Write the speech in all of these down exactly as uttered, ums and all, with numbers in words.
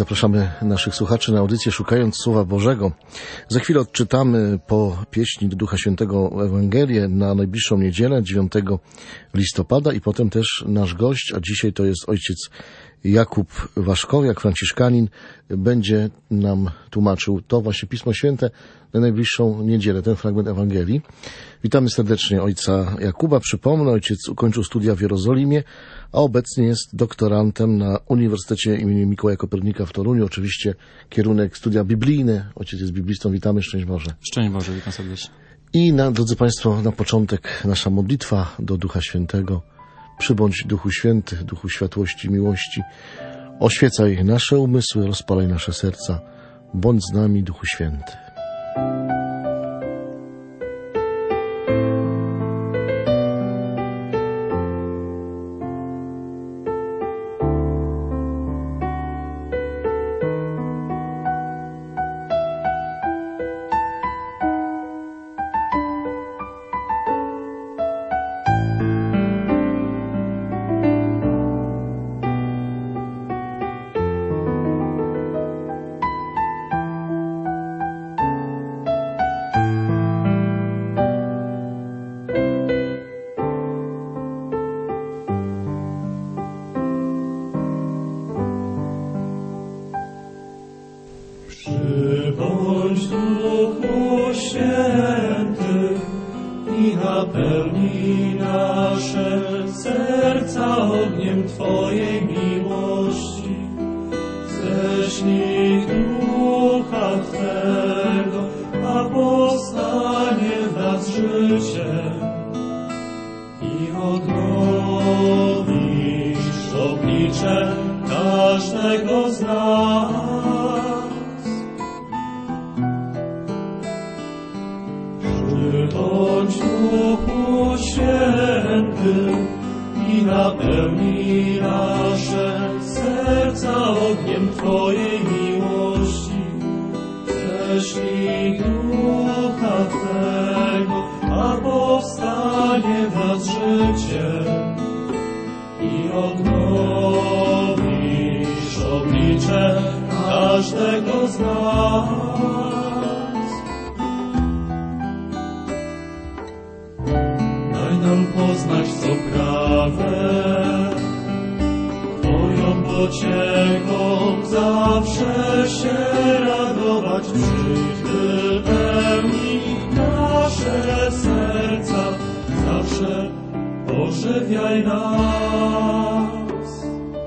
Zapraszamy naszych słuchaczy na audycję Szukając Słowa Bożego. Za chwilę odczytamy po pieśni do Ducha Świętego Ewangelię na najbliższą niedzielę, dziewiątego listopada, i potem też nasz gość, a dzisiaj to jest ojciec Jakub Waszkowiak, franciszkanin, będzie nam tłumaczył to właśnie Pismo Święte na najbliższą niedzielę, ten fragment Ewangelii. Witamy serdecznie ojca Jakuba. Przypomnę, ojciec ukończył studia w Jerozolimie, a obecnie jest doktorantem na Uniwersytecie im. Mikołaja Kopernika w Toruniu. Oczywiście kierunek studia biblijne. Ojciec jest biblistą. Witamy, szczęść Boże. Szczęść Boże, witam serdecznie. I na, drodzy Państwo, na początek nasza modlitwa do Ducha Świętego. Przybądź Duchu Święty, Duchu światłości, miłości. Oświecaj nasze umysły, rozpalaj nasze serca. Bądź z nami, Duchu Święty. Bądź Duchu Święty i napełnij nasze serca ogniem Twojej miłości. Ześlij Ducha Twego, a powstanie w nas życie i odnowisz oblicze każdego z nas. Bądź Duchu Święty i napełnij nasze serca ogniem Twojej miłości. Ześlij Ducha Twego, a powstanie w nas życie i odnowisz oblicze każdego z nas. Nam poznać, co prawe, Twoją pocieką zawsze się radować. Przyjdź, wypełnij nasze serca, zawsze ożywiaj nas.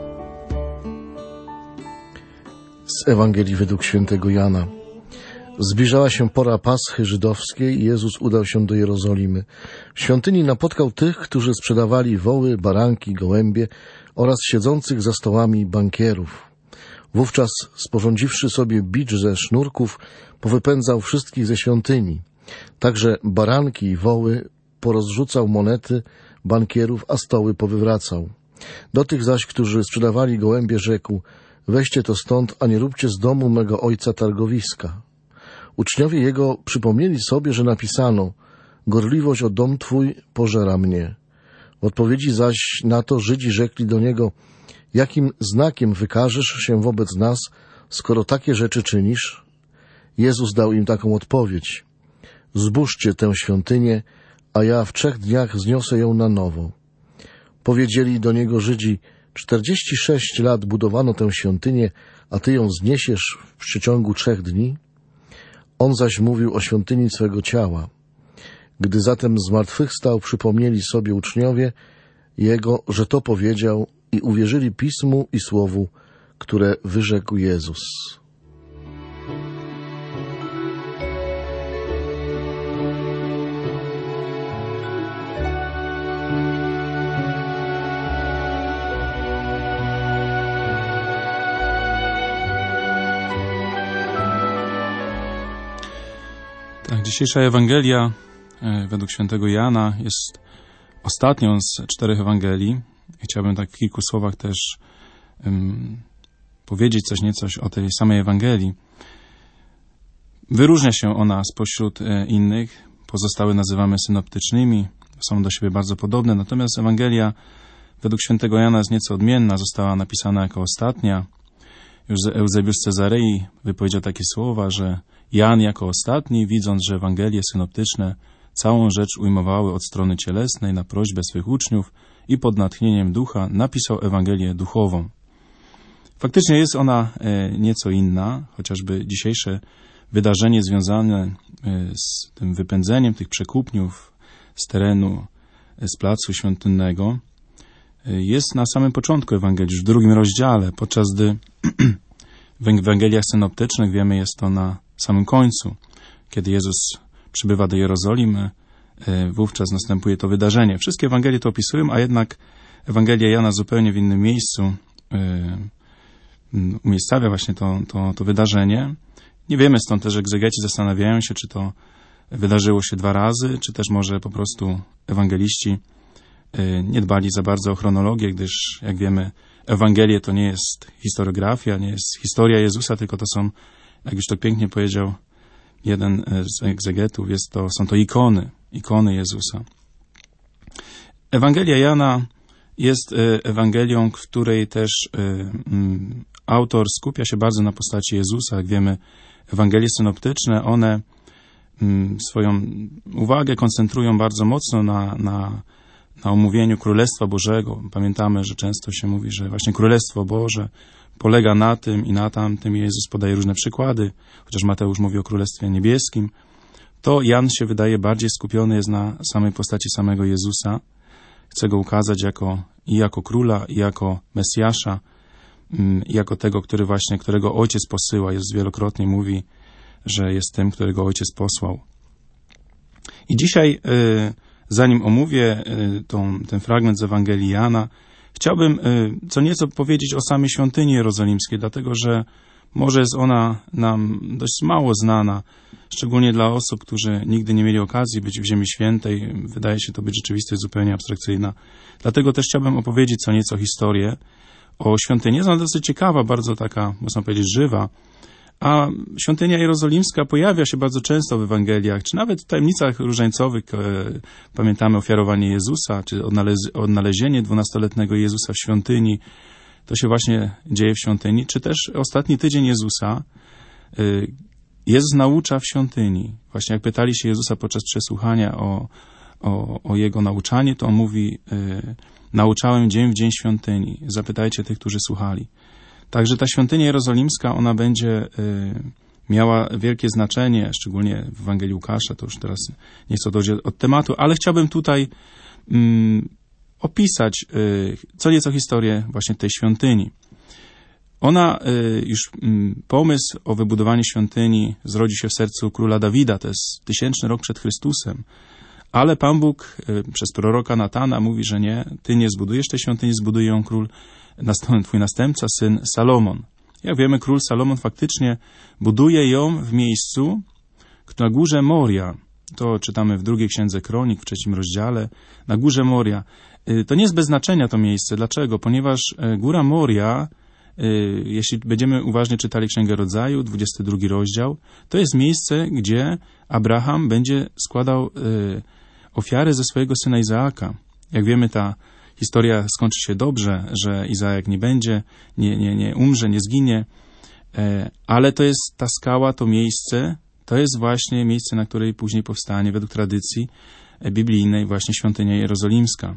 Z Ewangelii według świętego Jana. Zbliżała się pora Paschy żydowskiej i Jezus udał się do Jerozolimy. W świątyni napotkał tych, którzy sprzedawali woły, baranki, gołębie oraz siedzących za stołami bankierów. Wówczas, sporządziwszy sobie bicz ze sznurków, powypędzał wszystkich ze świątyni. Także baranki i woły porozrzucał monety bankierów, a stoły powywracał. Do tych zaś, którzy sprzedawali gołębie, rzekł: weźcie to stąd, a nie róbcie z domu mego ojca targowiska. Uczniowie Jego przypomnieli sobie, że napisano: gorliwość o dom Twój pożera mnie. W odpowiedzi zaś na to Żydzi rzekli do Niego: jakim znakiem wykażesz się wobec nas, skoro takie rzeczy czynisz? Jezus dał im taką odpowiedź: zbóżcie tę świątynię, a ja w trzech dniach zniosę ją na nowo. Powiedzieli do Niego Żydzi: czterdzieści sześć lat budowano tę świątynię, a Ty ją zniesiesz w przeciągu trzech dni? On zaś mówił o świątyni swego ciała. Gdy zatem zmartwychwstał, przypomnieli sobie uczniowie Jego, że to powiedział, i uwierzyli Pismu i Słowu, które wyrzekł Jezus. Dzisiejsza Ewangelia według świętego Jana jest ostatnią z czterech Ewangelii. Chciałbym tak w kilku słowach też um, powiedzieć coś niecoś o tej samej Ewangelii. Wyróżnia się ona spośród e, innych. Pozostałe nazywamy synoptycznymi. Są do siebie bardzo podobne. Natomiast Ewangelia według świętego Jana jest nieco odmienna. Została napisana jako ostatnia. Już Eusebiusz z Cezarei wypowiedział takie słowa, że Jan jako ostatni, widząc, że Ewangelie synoptyczne całą rzecz ujmowały od strony cielesnej na prośbę swych uczniów i pod natchnieniem ducha, napisał Ewangelię duchową. Faktycznie jest ona nieco inna, chociażby dzisiejsze wydarzenie związane z tym wypędzeniem tych przekupniów z terenu, z placu świątynnego, jest na samym początku Ewangelii, już w drugim rozdziale, podczas gdy w Ewangeliach synoptycznych, wiemy, jest to na samym końcu. Kiedy Jezus przybywa do Jerozolimy, wówczas następuje to wydarzenie. Wszystkie Ewangelie to opisują, a jednak Ewangelia Jana zupełnie w innym miejscu umiejscawia właśnie to, to, to wydarzenie. Nie wiemy, stąd też egzegeci zastanawiają się, czy to wydarzyło się dwa razy, czy też może po prostu ewangeliści nie dbali za bardzo o chronologię, gdyż, jak wiemy, Ewangelie to nie jest historiografia, nie jest historia Jezusa, tylko to są, jak już to pięknie powiedział jeden z egzegetów, jest to, są to ikony, ikony Jezusa. Ewangelia Jana jest Ewangelią, w której też autor skupia się bardzo na postaci Jezusa. Jak wiemy, Ewangelie synoptyczne, one swoją uwagę koncentrują bardzo mocno na, na, na omówieniu Królestwa Bożego. Pamiętamy, że często się mówi, że właśnie Królestwo Boże polega na tym i na tamtym. Jezus podaje różne przykłady, chociaż Mateusz mówi o Królestwie Niebieskim. To Jan się wydaje bardziej skupiony jest na samej postaci samego Jezusa. Chce go ukazać jako, i jako króla, i jako Mesjasza, i jako tego, który właśnie, którego Ojciec posyła. Jezus wielokrotnie mówi, że jest tym, którego Ojciec posłał. I dzisiaj, zanim omówię tą, ten fragment z Ewangelii Jana, chciałbym co nieco powiedzieć o samej świątyni jerozolimskiej, dlatego że może jest ona nam dość mało znana, szczególnie dla osób, którzy nigdy nie mieli okazji być w Ziemi Świętej. Wydaje się to być rzeczywistość zupełnie abstrakcyjna. Dlatego też chciałbym opowiedzieć co nieco historię o świątyni. Jest ona dosyć ciekawa, bardzo taka, można powiedzieć, żywa. A świątynia jerozolimska pojawia się bardzo często w Ewangeliach, czy nawet w tajemnicach różańcowych. E, pamiętamy ofiarowanie Jezusa, czy odnalez- odnalezienie dwunastoletniego Jezusa w świątyni. To się właśnie dzieje w świątyni. Czy też ostatni tydzień Jezusa. E, Jezus naucza w świątyni. Właśnie jak pytali się Jezusa podczas przesłuchania o, o, o Jego nauczanie, to on mówi, e, nauczałem dzień w dzień świątyni. Zapytajcie tych, którzy słuchali. Także ta świątynia jerozolimska, ona będzie y, miała wielkie znaczenie, szczególnie w Ewangelii Łukasza, to już teraz nie chcę odejść od tematu, ale chciałbym tutaj y, opisać y, co nieco historię właśnie tej świątyni. Ona, y, już y, pomysł o wybudowaniu świątyni zrodził się w sercu króla Dawida, to jest tysięczny rok przed Chrystusem, ale Pan Bóg y, przez proroka Natana mówi, że nie, ty nie zbudujesz tej świątyni, zbuduje ją król twój następca, syn Salomon. Jak wiemy, król Salomon faktycznie buduje ją w miejscu na górze Moria. To czytamy w drugiej księdze Kronik, w trzecim rozdziale. Na górze Moria. To nie jest bez znaczenia to miejsce. Dlaczego? Ponieważ góra Moria, jeśli będziemy uważnie czytali Księgę Rodzaju, dwudziesty drugi rozdział, to jest miejsce, gdzie Abraham będzie składał ofiary ze swojego syna Izaaka. Jak wiemy, ta historia skończy się dobrze, że Izaak nie będzie, nie, nie, nie umrze, nie zginie, ale to jest ta skała, to miejsce, to jest właśnie miejsce, na której później powstanie, według tradycji biblijnej, właśnie świątynia jerozolimska.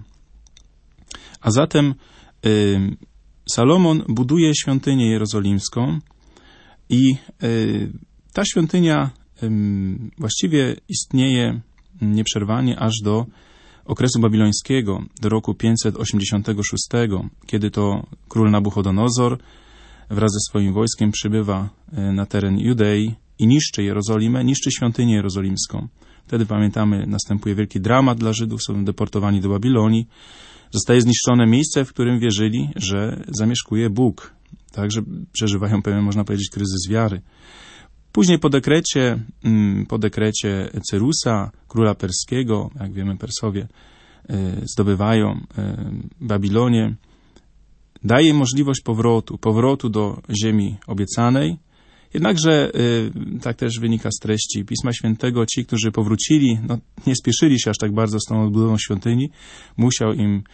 A zatem y, Salomon buduje świątynię jerozolimską i y, ta świątynia y, właściwie istnieje nieprzerwanie aż do okresu babilońskiego, do roku pięćset osiemdziesiątego szóstego, kiedy to król Nabuchodonozor wraz ze swoim wojskiem przybywa na teren Judei i niszczy Jerozolimę, niszczy świątynię jerozolimską. Wtedy, pamiętamy, następuje wielki dramat dla Żydów, są deportowani do Babilonii. Zostaje zniszczone miejsce, w którym wierzyli, że zamieszkuje Bóg. Także przeżywają pewien, można powiedzieć, kryzys wiary. Później po dekrecie, po dekrecie Cyrusa, króla perskiego, jak wiemy, Persowie zdobywają Babilonię, daje możliwość powrotu, powrotu do ziemi obiecanej. Jednakże, tak też wynika z treści Pisma Świętego, ci, którzy powrócili, no, nie spieszyli się aż tak bardzo z tą odbudową świątyni. Musiał im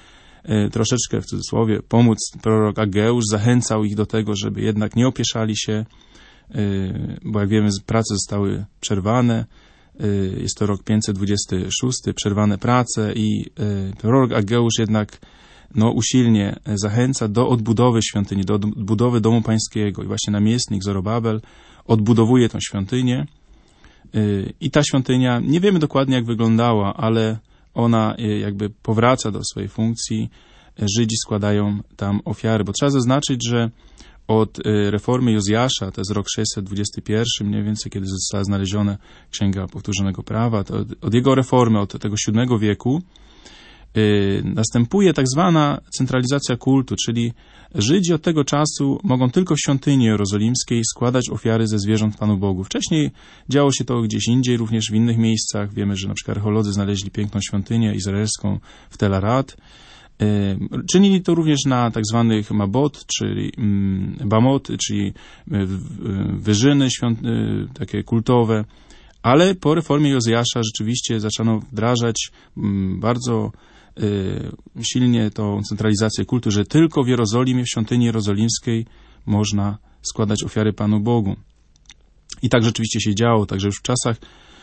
troszeczkę w cudzysłowie pomóc. Prorok Ageusz zachęcał ich do tego, żeby jednak nie opieszali się, bo jak wiemy, prace zostały przerwane. Jest to rok pięćset dwudziesty szósty, przerwane prace i prorok Ageusz jednak no, usilnie zachęca do odbudowy świątyni, do odbudowy domu pańskiego. I właśnie namiestnik Zorobabel odbudowuje tę świątynię. I ta świątynia, nie wiemy dokładnie jak wyglądała, ale ona jakby powraca do swojej funkcji. Żydzi składają tam ofiary, bo trzeba zaznaczyć, że od reformy Jozjasza, to jest rok sześćset dwudziesty pierwszy, mniej więcej, kiedy została znaleziona Księga Powtórzonego Prawa, to od, od jego reformy, od tego siódmego wieku, yy, następuje tak zwana centralizacja kultu, czyli Żydzi od tego czasu mogą tylko w świątyni jerozolimskiej składać ofiary ze zwierząt Panu Bogu. Wcześniej działo się to gdzieś indziej, również w innych miejscach. Wiemy, że na przykład archeolodzy znaleźli piękną świątynię izraelską w Tel Arad. Czynili to również na tak zwanych mabot, czyli bamot, czyli wyżyny świąt, takie kultowe, ale po reformie Jozjasza rzeczywiście zaczęto wdrażać bardzo silnie tą centralizację kultu, że tylko w Jerozolimie, w świątyni jerozolimskiej można składać ofiary Panu Bogu. I tak rzeczywiście się działo, także już w czasach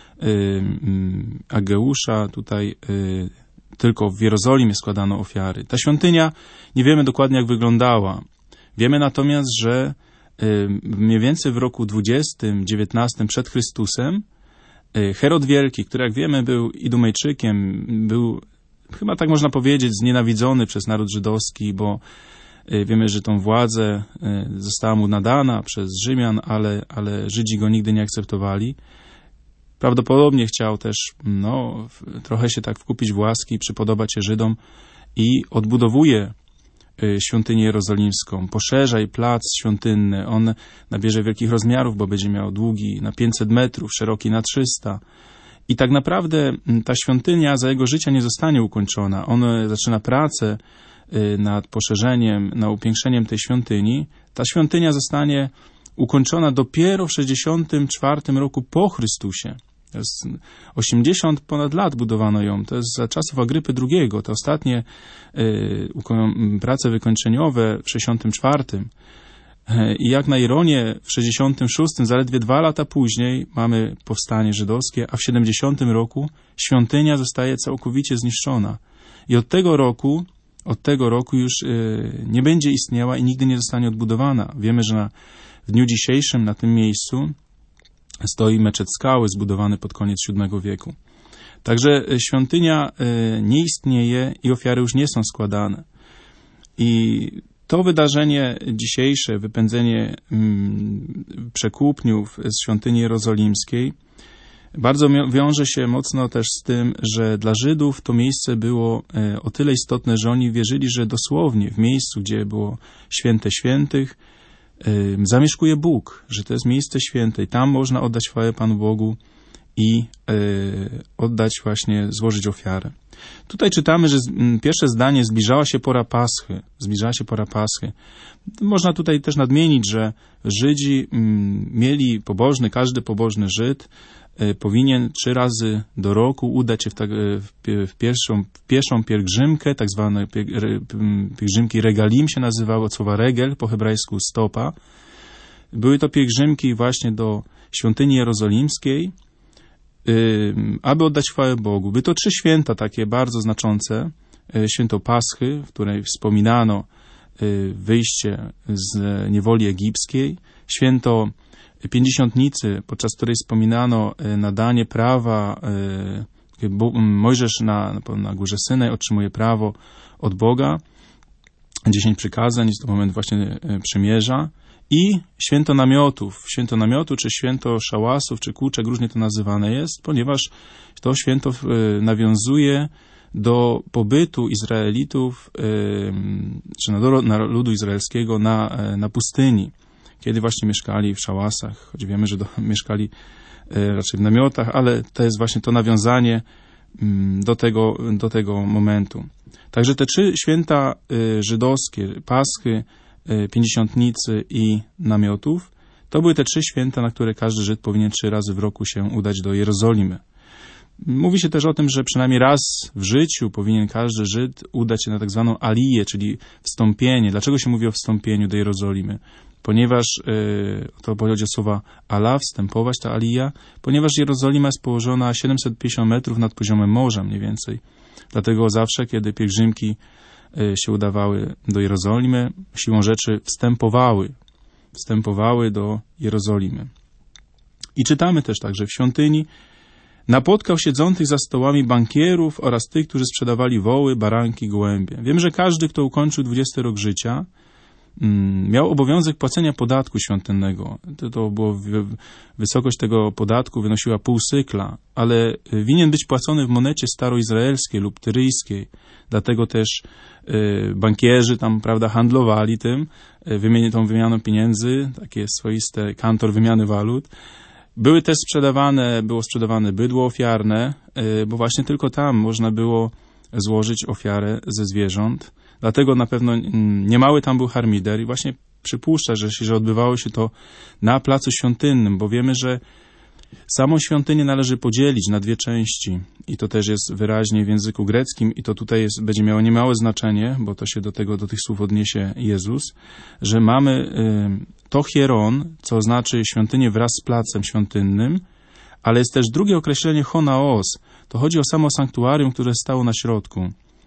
Ageusza tutaj tylko w Jerozolimie składano ofiary. Ta świątynia nie wiemy dokładnie jak wyglądała. Wiemy natomiast, że mniej więcej w roku dwudziestym dziewiętnastym przed Chrystusem Herod Wielki, który jak wiemy był Idumejczykiem, był chyba tak można powiedzieć znienawidzony przez naród żydowski, bo wiemy, że tą władzę została mu nadana przez Rzymian, ale, ale Żydzi go nigdy nie akceptowali. Prawdopodobnie chciał też no, trochę się tak wkupić w łaski, przypodobać się Żydom i odbudowuje świątynię jerozolimską, poszerza jej plac świątynny. On nabierze wielkich rozmiarów, bo będzie miał długi na pięćset metrów, szeroki na trzysta. I tak naprawdę ta świątynia za jego życia nie zostanie ukończona. On zaczyna pracę nad poszerzeniem, nad upiększeniem tej świątyni. Ta świątynia zostanie ukończona dopiero w sześćdziesiątym czwartym roku po Chrystusie. To jest osiemdziesiąt ponad lat budowano ją. To jest za czasów Agrypy drugiego. Te ostatnie y, prace wykończeniowe w sześćdziesiątym czwartym. I jak na ironię w sześćdziesiątym szóstym, zaledwie dwa lata później, mamy powstanie żydowskie, a w siedemdziesiątym roku świątynia zostaje całkowicie zniszczona. I od tego roku, od tego roku już y, nie będzie istniała i nigdy nie zostanie odbudowana. Wiemy, że na, w dniu dzisiejszym na tym miejscu stoi meczet Skały, zbudowany pod koniec siódmego wieku. Także świątynia nie istnieje i ofiary już nie są składane. I to wydarzenie dzisiejsze, wypędzenie przekupniów z świątyni jerozolimskiej, bardzo wiąże się mocno też z tym, że dla Żydów to miejsce było o tyle istotne, że oni wierzyli, że dosłownie w miejscu, gdzie było święte świętych, zamieszkuje Bóg, że to jest miejsce święte i tam można oddać chwałę Panu Bogu i y, oddać właśnie, złożyć ofiarę. Tutaj czytamy, że z, m, pierwsze zdanie, zbliżała się pora Paschy. Zbliżała się pora Paschy. Można tutaj też nadmienić, że Żydzi m, mieli pobożny, każdy pobożny Żyd y, powinien trzy razy do roku udać się w, tak, w, w, pierwszą, w pierwszą pielgrzymkę, tak zwane pielgrzymki regalim się nazywały, od słowa regel, po hebrajsku stopa. Były to pielgrzymki właśnie do świątyni jerozolimskiej, aby oddać chwałę Bogu. Były to trzy święta takie bardzo znaczące. Święto Paschy, w której wspominano wyjście z niewoli egipskiej. Święto Pięćdziesiątnicy, podczas której wspominano nadanie prawa. Mojżesz na, na górze Synaj otrzymuje prawo od Boga. Dziesięć przykazań, jest to moment właśnie przymierza. I święto namiotów, święto namiotu, czy święto szałasów, czy kółczek, różnie to nazywane jest, ponieważ to święto nawiązuje do pobytu Izraelitów, czy na ludu izraelskiego na, na pustyni, kiedy właśnie mieszkali w szałasach, choć wiemy, że do, mieszkali raczej w namiotach, ale to jest właśnie to nawiązanie do tego, do tego momentu. Także te trzy święta żydowskie, Paschy, Pięćdziesiątnicy i namiotów, to były te trzy święta, na które każdy Żyd powinien trzy razy w roku się udać do Jerozolimy. Mówi się też o tym, że przynajmniej raz w życiu powinien każdy Żyd udać się na tak zwaną aliję, czyli wstąpienie. Dlaczego się mówi o wstąpieniu do Jerozolimy? Ponieważ, yy, to pochodzi od słowa ala, wstępować, ta alija, ponieważ Jerozolima jest położona siedemset pięćdziesiąt metrów nad poziomem morza mniej więcej. Dlatego zawsze, kiedy pielgrzymki yy, się udawały do Jerozolimy, siłą rzeczy wstępowały, wstępowały do Jerozolimy. I czytamy też tak, że w świątyni napotkał siedzących za stołami bankierów oraz tych, którzy sprzedawali woły, baranki, gołębie. Wiem, że każdy, kto ukończył dwudziesty rok życia, miał obowiązek płacenia podatku świątynnego. To, to było, wysokość tego podatku wynosiła pół sykla, ale winien być płacony w monecie staroizraelskiej lub tyryjskiej. Dlatego też y, bankierzy tam, prawda, handlowali tym, y, wymieni, tą wymianą pieniędzy, takie swoiste kantor wymiany walut. Były też sprzedawane, było sprzedawane bydło ofiarne, y, bo właśnie tylko tam można było złożyć ofiarę ze zwierząt. Dlatego na pewno niemały tam był harmider i właśnie przypuszcza, że, że odbywało się to na placu świątynnym, bo wiemy, że samą świątynię należy podzielić na dwie części i to też jest wyraźnie w języku greckim i to tutaj jest, będzie miało niemałe znaczenie, bo to się do tego, do tych słów odniesie Jezus, że mamy y, to hieron, co znaczy świątynię wraz z placem świątynnym, ale jest też drugie określenie honaos. To chodzi o samo sanktuarium, które stało na środku.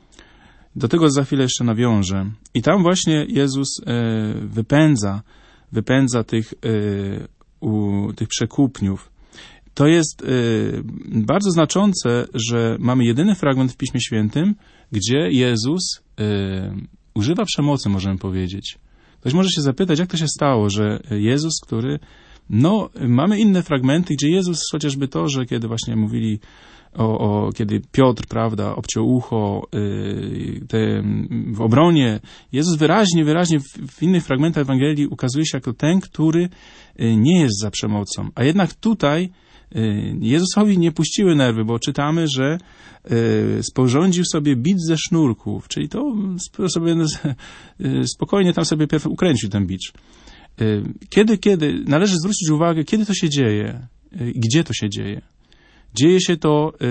Do tego za chwilę jeszcze nawiążę. I tam właśnie Jezus e, wypędza, wypędza tych, e, u, tych przekupniów. To jest e, bardzo znaczące, że mamy jedyny fragment w Piśmie Świętym, gdzie Jezus e, używa przemocy, możemy powiedzieć. Ktoś może się zapytać, jak to się stało, że Jezus, który... No, mamy inne fragmenty, gdzie Jezus, chociażby to, że kiedy właśnie mówili O, o, kiedy Piotr, prawda, obciął ucho yy, te, w obronie, Jezus wyraźnie, wyraźnie w, w innych fragmentach Ewangelii ukazuje się jako ten, który yy, nie jest za przemocą. A jednak tutaj yy, Jezusowi nie puściły nerwy, bo czytamy, że yy, sporządził sobie bicz ze sznurków, czyli to sobie yy, spokojnie tam sobie pierw ukręcił ten bicz. Yy, kiedy, kiedy, należy zwrócić uwagę, kiedy to się dzieje, yy, gdzie to się dzieje. Dzieje się to y,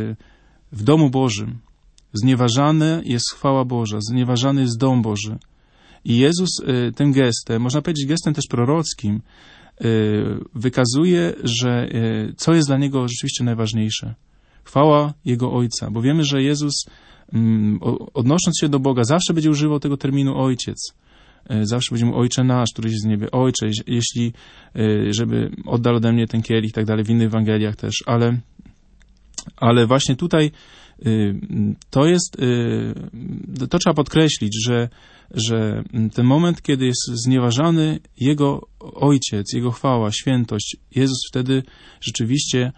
w domu Bożym. Znieważana jest chwała Boża, znieważany jest dom Boży. I Jezus y, tym gestem, można powiedzieć gestem też prorockim, y, wykazuje, że y, co jest dla Niego rzeczywiście najważniejsze. Chwała Jego Ojca, bo wiemy, że Jezus y, odnosząc się do Boga zawsze będzie używał tego terminu Ojciec. Zawsze będzie mu Ojcze nasz, który jest w niebie. Ojcze, jeśli, żeby oddal ode mnie ten kielich i tak dalej, w innych Ewangeliach też, ale, ale właśnie tutaj to jest, to trzeba podkreślić, że, że ten moment, kiedy jest znieważany Jego Ojciec, Jego chwała, świętość, Jezus wtedy rzeczywiście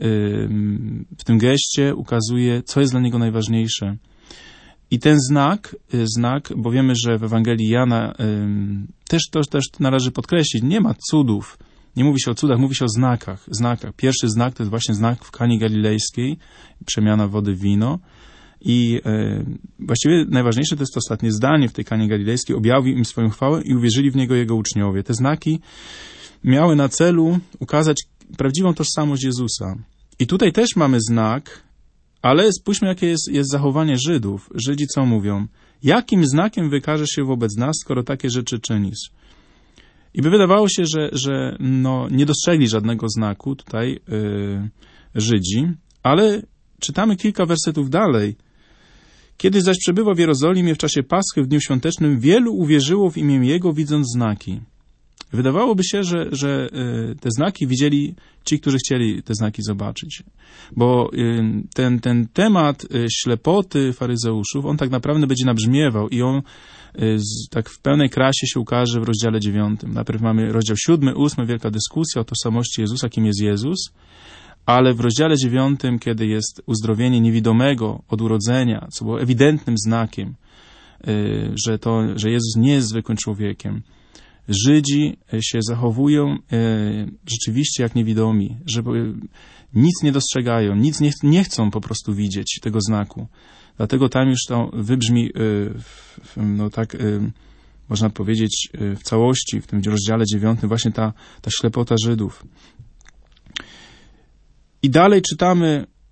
w tym geście ukazuje, co jest dla Niego najważniejsze. I ten znak, znak, bo wiemy, że w Ewangelii Jana ym, też to też należy podkreślić, nie ma cudów, nie mówi się o cudach, mówi się o znakach. znakach. Pierwszy znak to jest właśnie znak w Kanie Galilejskiej, przemiana wody w wino. I y, właściwie najważniejsze to jest to ostatnie zdanie w tej Kanie Galilejskiej, objawił im swoją chwałę i uwierzyli w Niego Jego uczniowie. Te znaki miały na celu ukazać prawdziwą tożsamość Jezusa. I tutaj też mamy znak, ale spójrzmy, jakie jest, jest zachowanie Żydów. Żydzi co mówią? Jakim znakiem wykażesz się wobec nas, skoro takie rzeczy czynisz? I by wydawało się, że, że no, nie dostrzegli żadnego znaku tutaj yy, Żydzi, ale czytamy kilka wersetów dalej. Kiedy zaś przebywał w Jerozolimie w czasie Paschy w dniu świątecznym, wielu uwierzyło w imię Jego, widząc znaki. Wydawałoby się, że, że te znaki widzieli ci, którzy chcieli te znaki zobaczyć. Bo ten, ten temat ślepoty faryzeuszów, on tak naprawdę będzie nabrzmiewał i on tak w pełnej krasie się ukaże w rozdziale dziewiątym. Najpierw mamy rozdział siódmy, ósmy, wielka dyskusja o tożsamości Jezusa, kim jest Jezus, ale w rozdziale dziewiątym, kiedy jest uzdrowienie niewidomego od urodzenia, co było ewidentnym znakiem, że, to, że Jezus nie jest zwykłym człowiekiem, Żydzi się zachowują e, rzeczywiście jak niewidomi, że nic nie dostrzegają, nic nie, nie chcą po prostu widzieć tego znaku. Dlatego tam już to wybrzmi, e, w, no tak e, można powiedzieć, e, w całości, w tym rozdziale dziewiątym, właśnie ta, ta ślepota Żydów. I dalej czytamy,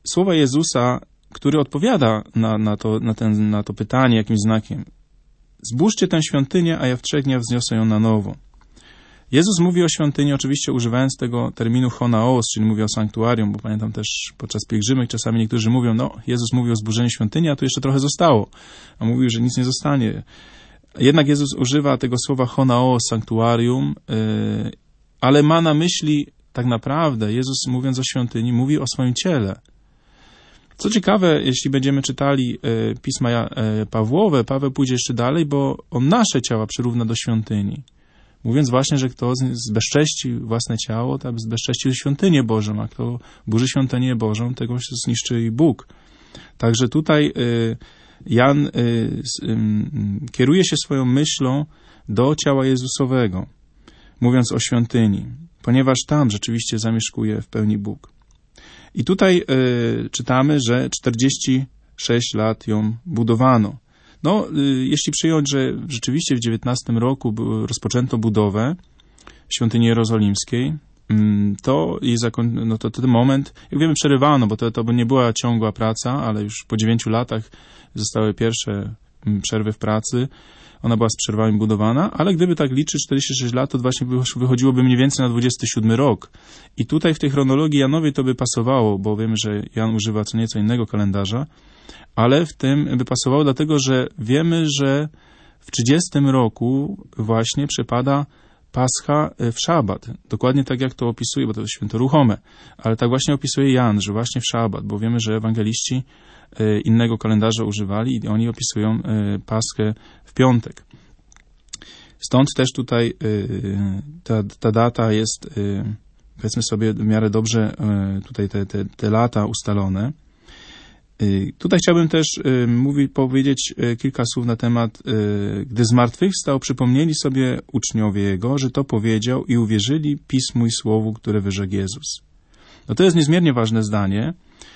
słowa Jezusa, który odpowiada na, na, to, na, ten, na to pytanie jakimś znakiem. Zbóżcie tę świątynię, a ja w trzech dniach wzniosę ją na nowo. Jezus mówi o świątyni, oczywiście używając tego terminu honaos, czyli mówi o sanktuarium, bo pamiętam też podczas pielgrzymek czasami niektórzy mówią, no Jezus mówił o zburzeniu świątyni, a tu jeszcze trochę zostało. A mówił, że nic nie zostanie. Jednak Jezus używa tego słowa honaos, sanktuarium, yy, ale ma na myśli tak naprawdę, Jezus mówiąc o świątyni, mówi o swoim ciele. Co ciekawe, jeśli będziemy czytali y, pisma y, Pawłowe, Paweł pójdzie jeszcze dalej, bo on nasze ciała przyrówna do świątyni. Mówiąc właśnie, że kto zbezcześci własne ciało, tak zbezcześcił świątynię Bożą, a kto burzy świątynię Bożą, tego się zniszczy i Bóg. Także tutaj y, Jan y, y, kieruje się swoją myślą do ciała Jezusowego, mówiąc o świątyni, ponieważ tam rzeczywiście zamieszkuje w pełni Bóg. I tutaj y, czytamy, że czterdzieści sześć lat ją budowano. No, y, jeśli przyjąć, że rzeczywiście w dziewiętnastym roku rozpoczęto budowę świątyni jerozolimskiej, y, to, jej zakon- no to, to ten moment, jak wiemy, przerywano, bo to, to nie była ciągła praca, ale już po dziewięciu latach zostały pierwsze y, przerwy w pracy. Ona była z przerwami budowana, ale gdyby tak liczyć czterdzieści sześć lat, to właśnie wychodziłoby mniej więcej na dwudziesty siódmy rok. I tutaj w tej chronologii Janowej to by pasowało, bo wiemy, że Jan używa co nieco innego kalendarza, ale w tym by pasowało dlatego, że wiemy, że w trzydziestym roku właśnie przypada Pascha w szabat. Dokładnie tak jak to opisuje, bo to jest święto ruchome, ale tak właśnie opisuje Jan, że właśnie w szabat, bo wiemy, że ewangeliści innego kalendarza używali i oni opisują Paschę w piątek. Stąd też tutaj ta, ta data jest, powiedzmy sobie, w miarę dobrze tutaj te, te, te lata ustalone. Tutaj chciałbym też mówi, powiedzieć kilka słów na temat, gdy zmartwychwstał, przypomnieli sobie uczniowie Jego, że to powiedział i uwierzyli Pismu i Słowu, które wyrzekł Jezus. No to jest niezmiernie ważne zdanie,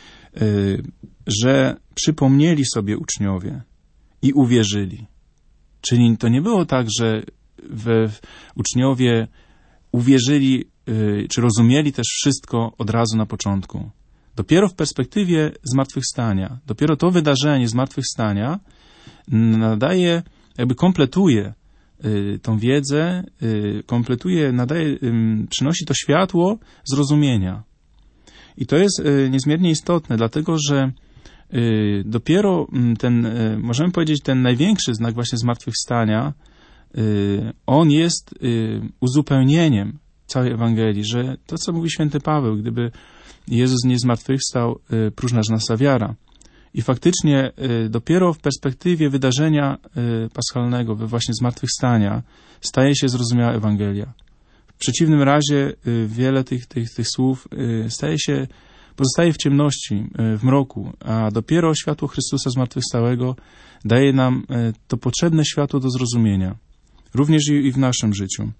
że przypomnieli sobie uczniowie i uwierzyli. Czyli to nie było tak, że we, uczniowie uwierzyli, czy rozumieli też wszystko od razu na początku. Dopiero w perspektywie zmartwychwstania, dopiero to wydarzenie zmartwychwstania nadaje, jakby kompletuje tą wiedzę, kompletuje, nadaje, przynosi to światło zrozumienia. I to jest niezmiernie istotne, dlatego że dopiero ten, możemy powiedzieć, ten największy znak właśnie zmartwychwstania, on jest uzupełnieniem całej Ewangelii, że to, co mówi święty Paweł, gdyby Jezus nie zmartwychwstał, próżna nasza wiara. I faktycznie dopiero w perspektywie wydarzenia paschalnego, właśnie zmartwychwstania, staje się zrozumiała Ewangelia. W przeciwnym razie wiele tych, tych, tych słów staje się, pozostaje w ciemności, w mroku, a dopiero światło Chrystusa zmartwychwstałego daje nam to potrzebne światło do zrozumienia, również i w naszym życiu.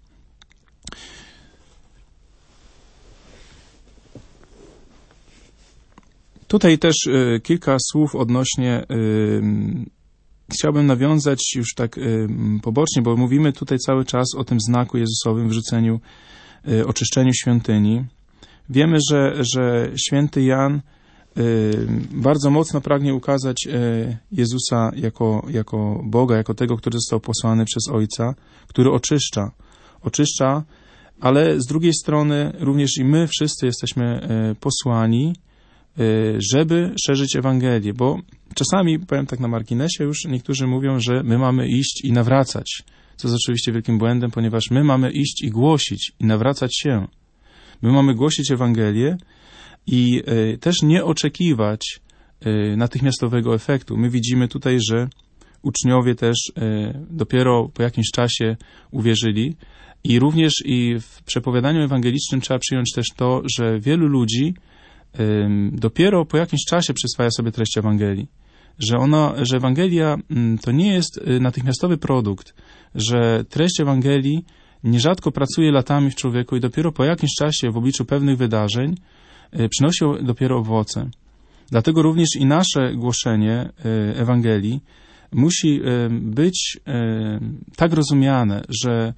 Tutaj też kilka słów odnośnie, chciałbym nawiązać już tak pobocznie, bo mówimy tutaj cały czas o tym znaku Jezusowym, wrzuceniu, oczyszczeniu świątyni. Wiemy, że, że święty Jan bardzo mocno pragnie ukazać Jezusa jako, jako Boga, jako tego, który został posłany przez Ojca, który oczyszcza. Oczyszcza, ale z drugiej strony również i my wszyscy jesteśmy posłani, żeby szerzyć Ewangelię, bo czasami, powiem tak na marginesie, już niektórzy mówią, że my mamy iść i nawracać, co jest oczywiście wielkim błędem, ponieważ my mamy iść i głosić i nawracać się. My mamy głosić Ewangelię i y, też nie oczekiwać y, natychmiastowego efektu. My widzimy tutaj, że uczniowie też y, dopiero po jakimś czasie uwierzyli i również i w przepowiadaniu ewangelicznym trzeba przyjąć też to, że wielu ludzi dopiero po jakimś czasie przyswaja sobie treść Ewangelii. Że ona, że Ewangelia to nie jest natychmiastowy produkt, że treść Ewangelii nierzadko pracuje latami w człowieku i dopiero po jakimś czasie w obliczu pewnych wydarzeń przynosi dopiero owoce. Dlatego również i nasze głoszenie Ewangelii musi być tak rozumiane, że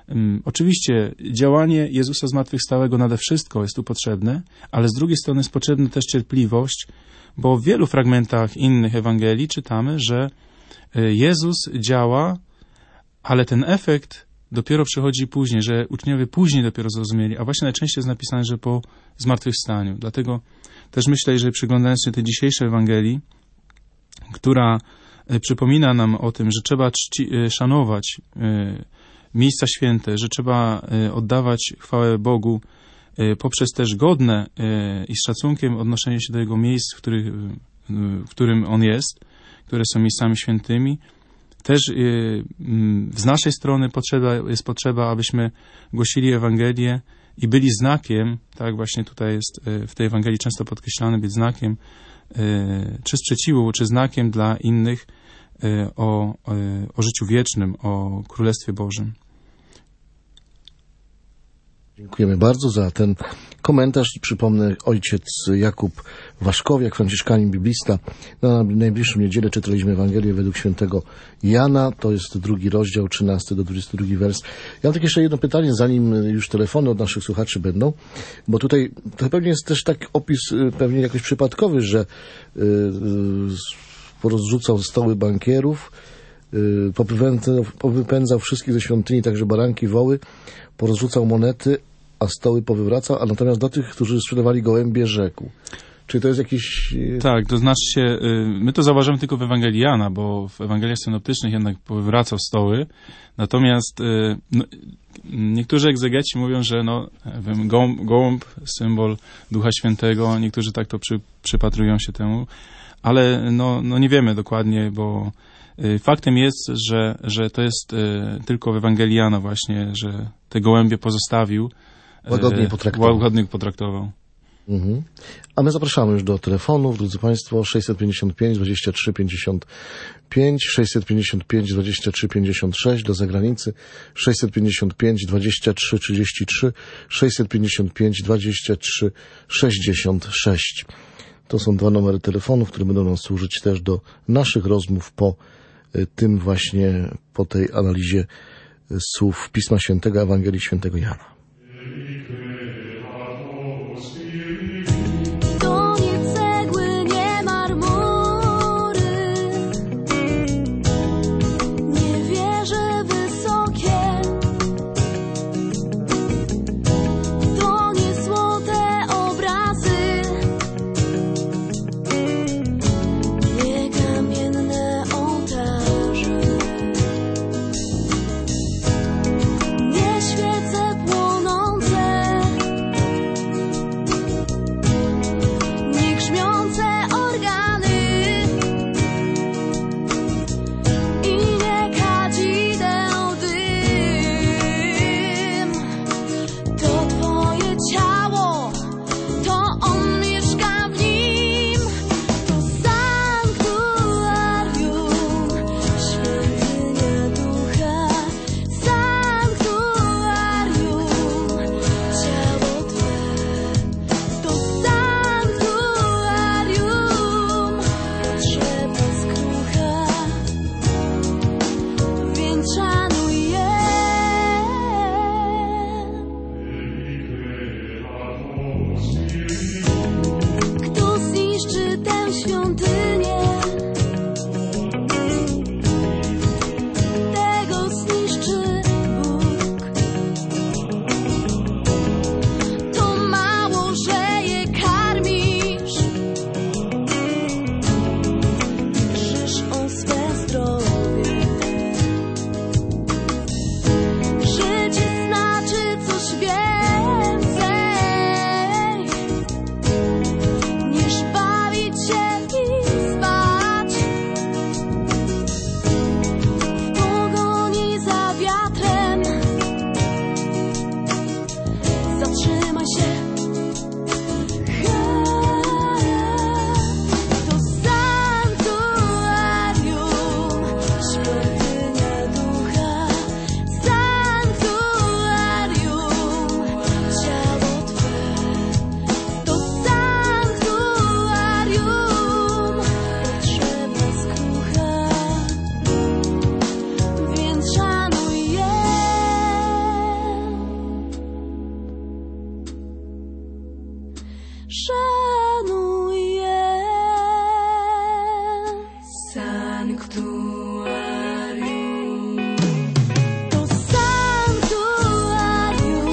um, oczywiście działanie Jezusa zmartwychwstałego nade wszystko jest tu potrzebne, ale z drugiej strony jest potrzebna też cierpliwość, bo w wielu fragmentach innych Ewangelii czytamy, że Jezus działa, ale ten efekt dopiero przychodzi później, że uczniowie później dopiero zrozumieli, a właśnie najczęściej jest napisane, że po zmartwychwstaniu. Dlatego też myślę, że przyglądając się tej dzisiejszej Ewangelii, która przypomina nam o tym, że trzeba czci, szanować miejsca święte, że trzeba oddawać chwałę Bogu poprzez też godne i z szacunkiem odnoszenie się do Jego miejsc, w, których, w którym On jest, które są miejscami świętymi. Też z naszej strony potrzeba, jest potrzeba, abyśmy głosili Ewangelię i byli znakiem, tak właśnie tutaj jest w tej Ewangelii często podkreślane, być znakiem czy sprzeciwu, czy znakiem dla innych o, o życiu wiecznym, o Królestwie Bożym. Dziękujemy bardzo za ten komentarz. Przypomnę, ojciec Jakub Waszkowiak, franciszkanin biblista. Na najbliższą niedzielę czytaliśmy Ewangelię według świętego Jana. To jest drugi rozdział, trzynasty do dwudziestego drugiego wers. Ja mam takie jeszcze jedno pytanie, zanim już telefony od naszych słuchaczy będą, bo tutaj to pewnie jest też taki opis pewnie jakoś przypadkowy, że yy, porozrzucał stoły bankierów, yy, powypędzał, powypędzał wszystkich ze świątyni, także baranki, woły, porozrzucał monety, a stoły powywracał, a natomiast do tych, którzy sprzedawali gołębie, rzekł. Czy to jest jakiś... Tak, to znaczy się, my to zauważamy tylko w Ewangelii Jana, bo w Ewangeliach synoptycznych jednak powywracał stoły, natomiast no, niektórzy egzegeci mówią, że no, gołąb, gołąb, symbol Ducha Świętego, niektórzy tak to przy, przypatrują się temu, ale no, no nie wiemy dokładnie, bo faktem jest, że, że to jest tylko w Ewangelii Jana właśnie, że te gołębie pozostawił, łagodnie potraktował. Łagodnie potraktował. Mhm. A my zapraszamy już do telefonów, drodzy Państwo, sześćset pięćdziesiąt pięć, dwadzieścia trzy, pięćdziesiąt pięć, sześćset pięćdziesiąt pięć, dwadzieścia trzy, pięćdziesiąt sześć, do zagranicy sześćset pięćdziesiąt pięć, dwadzieścia trzy, trzydzieści trzy, sześćset pięćdziesiąt pięć, dwadzieścia trzy, sześćdziesiąt sześć. To są dwa numery telefonów, które będą nam służyć też do naszych rozmów po tym właśnie, po tej analizie słów Pisma Świętego, Ewangelii Świętego Jana. Nie świece płoną. szanuj je. Sanctuarium, to sanctuarium.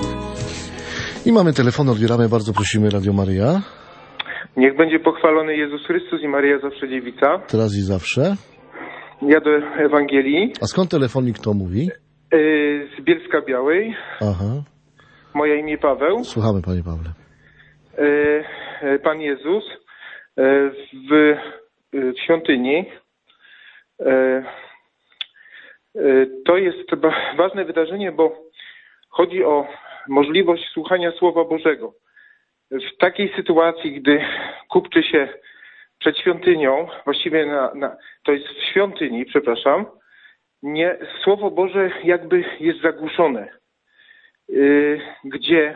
I mamy telefon, odbieramy, bardzo prosimy, Radio Maryja. Niech będzie pochwalony Jezus Chrystus i Maryja zawsze dziewica. Teraz i zawsze. Ja do Ewangelii. A skąd telefonik, kto mówi? Yy, z Bielska Białej. Aha. Moje imię Paweł. Słuchamy, panie Pawle. Yy, Pan Jezus yy, w, yy, w świątyni. Yy, yy, to jest ba- ważne wydarzenie, bo chodzi o możliwość słuchania Słowa Bożego. W takiej sytuacji, gdy kupczy się przed świątynią, właściwie na, na, to jest w świątyni, przepraszam, nie, Słowo Boże jakby jest zagłuszone, yy, gdzie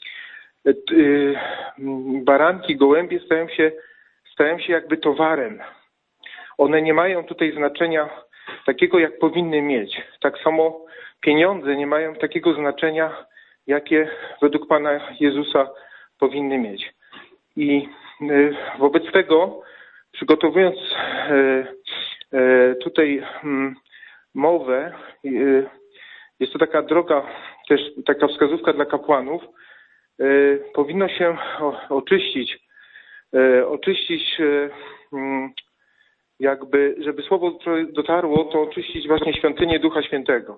yy, baranki, gołębie stają się, stają się jakby towarem. One nie mają tutaj znaczenia takiego, jak powinny mieć. Tak samo pieniądze nie mają takiego znaczenia, jakie według Pana Jezusa powinny mieć. I y, wobec tego, przygotowując y, y, tutaj y, mowę, y, jest to taka droga, też taka wskazówka dla kapłanów, y, powinno się o, oczyścić, y, oczyścić y, y, jakby, żeby słowo dotarło, to oczyścić właśnie świątynię Ducha Świętego.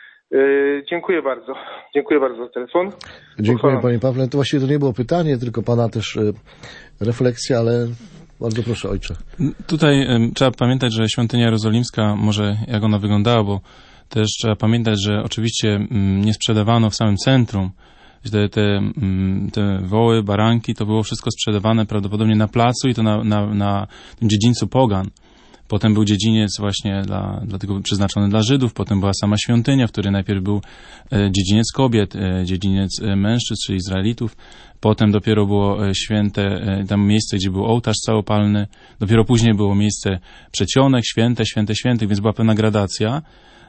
Yy, dziękuję bardzo. Dziękuję bardzo za telefon. Dziękuję, Pochwalam. panie Pawle. To właściwie to nie było pytanie, tylko pana też y, refleksja, ale bardzo proszę, ojcze. Tutaj y, trzeba pamiętać, że świątynia jerozolimska, może jak ona wyglądała, bo też trzeba pamiętać, że oczywiście y, nie sprzedawano w samym centrum. Te, te, y, te woły, baranki, to było wszystko sprzedawane prawdopodobnie na placu i to na, na, na tym dziedzińcu pogan. Potem był dziedziniec właśnie dla, dla tego przeznaczony dla Żydów, potem była sama świątynia, w której najpierw był e, dziedziniec kobiet, e, dziedziniec e, mężczyzn, czyli Izraelitów. Potem dopiero było e, święte, e, tam miejsce, gdzie był ołtarz całopalny. Dopiero później było miejsce przedsionek, święte, święte, świętych, więc była pewna gradacja.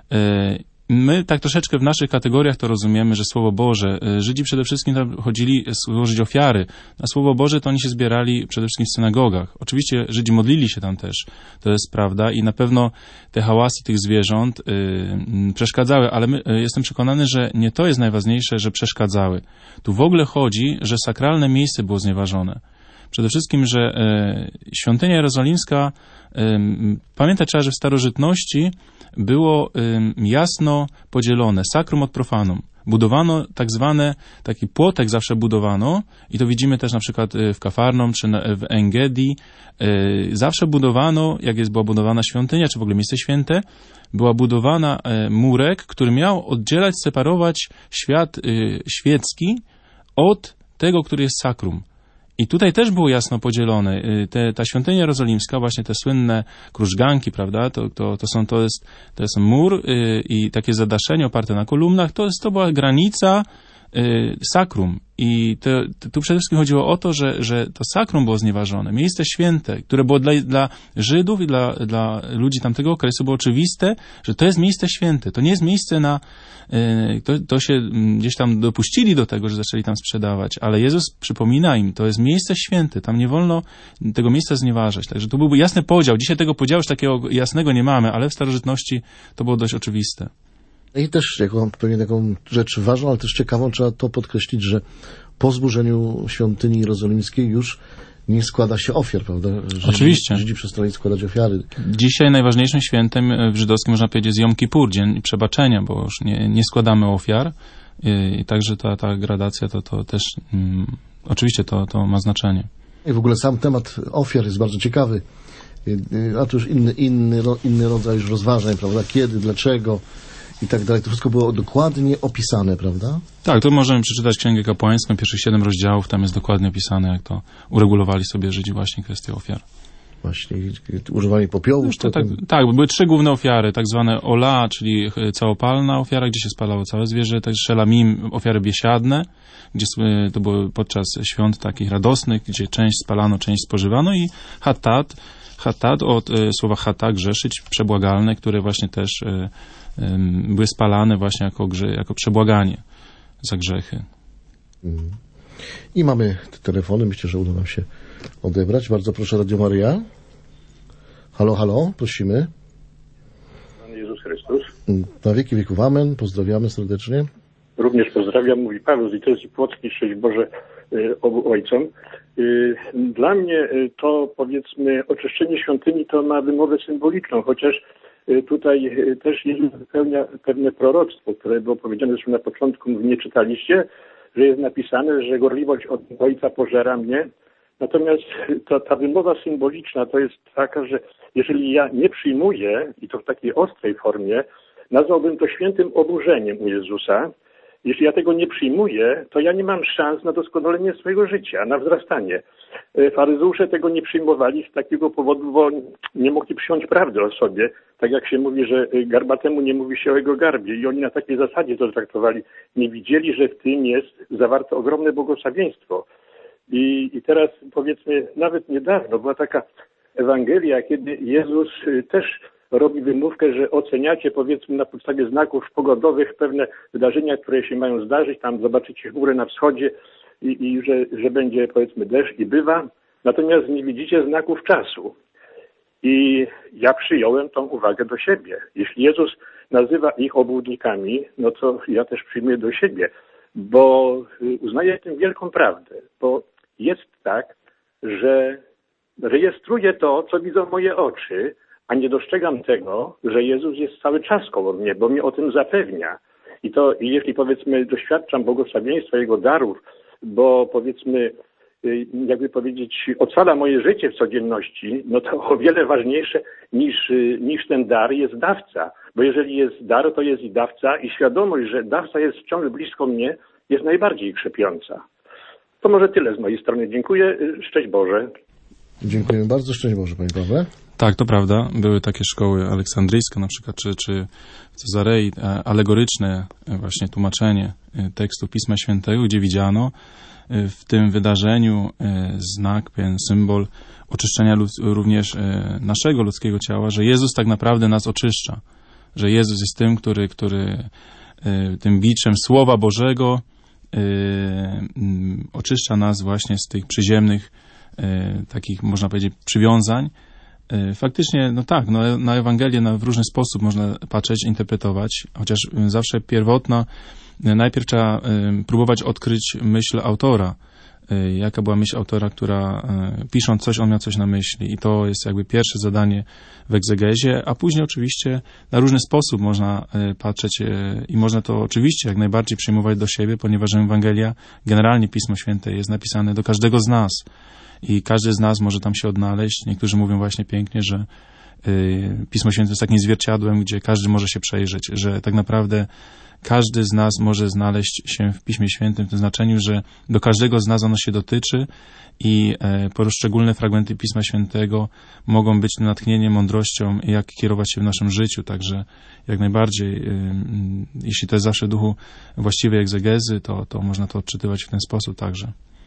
E, My tak troszeczkę w naszych kategoriach to rozumiemy, że Słowo Boże, Żydzi przede wszystkim tam chodzili złożyć ofiary. Na Słowo Boże to oni się zbierali przede wszystkim w synagogach. Oczywiście Żydzi modlili się tam też, to jest prawda i na pewno te hałasy tych zwierząt yy, przeszkadzały, ale my, yy, jestem przekonany, że nie to jest najważniejsze, że przeszkadzały. Tu w ogóle chodzi, że sakralne miejsce było znieważone. Przede wszystkim, że e, świątynia jerozolimska, e, pamiętać trzeba, że w starożytności było e, jasno podzielone, sakrum od profanum. Budowano tak zwane, taki płotek zawsze budowano i to widzimy też na przykład w Kafarnom czy w Engedi. E, zawsze budowano, jak jest była budowana świątynia, czy w ogóle miejsce święte, była budowana e, murek, który miał oddzielać, separować świat e, świecki od tego, który jest sakrum. I tutaj też było jasno podzielone. Te, ta świątynia jerozolimska, właśnie te słynne krużganki, prawda, to, to, to, są, to, jest, to jest mur yy, i takie zadaszenie oparte na kolumnach, to, jest, to była granica yy, sakrum. I to, to, tu przede wszystkim chodziło o to, że, że to sakrum było znieważone. Miejsce święte, które było dla, dla Żydów i dla, dla ludzi tamtego okresu, było oczywiste, że to jest miejsce święte. To nie jest miejsce na... Yy, to, to się gdzieś tam dopuścili do tego, że zaczęli tam sprzedawać, ale Jezus przypomina im, to jest miejsce święte, tam nie wolno tego miejsca znieważać. Także to byłby jasny podział. Dzisiaj tego podziału już takiego jasnego nie mamy, ale w starożytności to było dość oczywiste. I też jako pewnie taką rzecz ważną, ale też ciekawą, trzeba to podkreślić, że po zburzeniu świątyni jerozolimskiej już nie składa się ofiar, prawda? Żydzi, Oczywiście. Żydzi przestali składać ofiary. Dzisiaj najważniejszym świętem w żydowskim, można powiedzieć, jest Jom Kippur, dzień przebaczenia, bo już nie, nie składamy ofiar i, i także ta, ta gradacja to, to też mm, oczywiście to, to ma znaczenie. I w ogóle sam temat ofiar jest bardzo ciekawy. A to już inny, inny, inny rodzaj już rozważań, prawda? Kiedy, dlaczego i tak dalej. To wszystko było dokładnie opisane, prawda? Tak, to możemy przeczytać Księgę Kapłańską, pierwszych siedem rozdziałów, tam jest dokładnie opisane, jak to uregulowali sobie Żydzi właśnie kwestię ofiar. Właśnie, używanie popiołów. To, tak, tak, były trzy główne ofiary, tak zwane ola, czyli całopalna ofiara, gdzie się spalało całe zwierzę, też szelamim, ofiary biesiadne, gdzie to było podczas świąt takich radosnych, gdzie część spalano, część spożywano i hatat, hatat od e, słowa hata, grzeszyć, przebłagalne, które właśnie też e, e, były spalane właśnie jako, grze, jako przebłaganie za grzechy. Mhm. I mamy te telefony, myślę, że uda nam się odebrać. Bardzo proszę, Radio Maryja. Halo, halo, prosimy. Pan Jezus Chrystus. Na wieki wieków amen, pozdrawiamy serdecznie. Również pozdrawiam, mówi Paweł z Litewski Płocki, szczęść Boże obu ojcom. Dla mnie to, powiedzmy, oczyszczenie świątyni to ma wymowę symboliczną, chociaż tutaj też Jezus wypełnia pewne proroctwo, które było powiedziane zresztą na początku, nie czytaliście, że jest napisane, że gorliwość od Ojca pożera mnie. Natomiast ta, ta wymowa symboliczna to jest taka, że jeżeli ja nie przyjmuję, i to w takiej ostrej formie, nazwałbym to świętym oburzeniem u Jezusa. Jeśli ja tego nie przyjmuję, to ja nie mam szans na doskonalenie swojego życia, na wzrastanie. Faryzeusze tego nie przyjmowali z takiego powodu, bo nie mogli przyjąć prawdy o sobie. Tak jak się mówi, że garbatemu nie mówi się o jego garbie. I oni na takiej zasadzie to traktowali. Nie widzieli, że w tym jest zawarte ogromne błogosławieństwo. I, I teraz, powiedzmy, nawet niedawno była taka Ewangelia, kiedy Jezus też robi wymówkę, że oceniacie, powiedzmy, na podstawie znaków pogodowych pewne wydarzenia, które się mają zdarzyć. Tam zobaczycie chmurę na wschodzie i, i że, że będzie, powiedzmy, deszcz i bywa. Natomiast nie widzicie znaków czasu. I ja przyjąłem tą uwagę do siebie. Jeśli Jezus nazywa ich obłudnikami, no to ja też przyjmuję do siebie, bo uznaję w tym wielką prawdę. Bo jest tak, że rejestruję to, co widzą moje oczy, a nie dostrzegam tego, że Jezus jest cały czas koło mnie, bo mnie o tym zapewnia. I to, jeśli, powiedzmy, doświadczam błogosławieństwa Jego darów, bo, powiedzmy, jakby powiedzieć, ocala moje życie w codzienności, no to o wiele ważniejsze niż, niż ten dar jest dawca. Bo jeżeli jest dar, to jest i dawca, i świadomość, że dawca jest wciąż blisko mnie, jest najbardziej krzepiąca. To może tyle z mojej strony. Dziękuję. Szczęść Boże. Dziękujemy bardzo. Szczęść Boże, Panie Pawle. Tak, to prawda. Były takie szkoły aleksandryjskie na przykład, czy, czy w Cezarei, alegoryczne właśnie tłumaczenie tekstu Pisma Świętego, gdzie widziano w tym wydarzeniu znak, pewien symbol oczyszczenia lud, również naszego ludzkiego ciała, że Jezus tak naprawdę nas oczyszcza. Że Jezus jest tym, który, który tym biczem Słowa Bożego oczyszcza nas właśnie z tych przyziemnych, takich, można powiedzieć, przywiązań. Faktycznie, no tak, no, na Ewangelię na, w różny sposób można patrzeć, interpretować, chociaż zawsze pierwotna, najpierw trzeba y, próbować odkryć myśl autora. Y, jaka była myśl autora, która y, pisząc coś, on miał coś na myśli. I to jest jakby pierwsze zadanie w egzegezie, a później oczywiście na różny sposób można y, patrzeć y, i można to oczywiście jak najbardziej przyjmować do siebie, ponieważ Ewangelia, generalnie Pismo Święte jest napisane do każdego z nas. I każdy z nas może tam się odnaleźć. Niektórzy mówią właśnie pięknie, że y, Pismo Święte jest takim zwierciadłem, gdzie każdy może się przejrzeć, że tak naprawdę każdy z nas może znaleźć się w Piśmie Świętym w tym znaczeniu, że do każdego z nas ono się dotyczy i e, poszczególne fragmenty Pisma Świętego mogą być natchnieniem, mądrością, jak kierować się w naszym życiu. Także jak najbardziej, y, y, jeśli to jest zawsze w duchu właściwej egzegezy, to, to można to odczytywać w ten sposób także.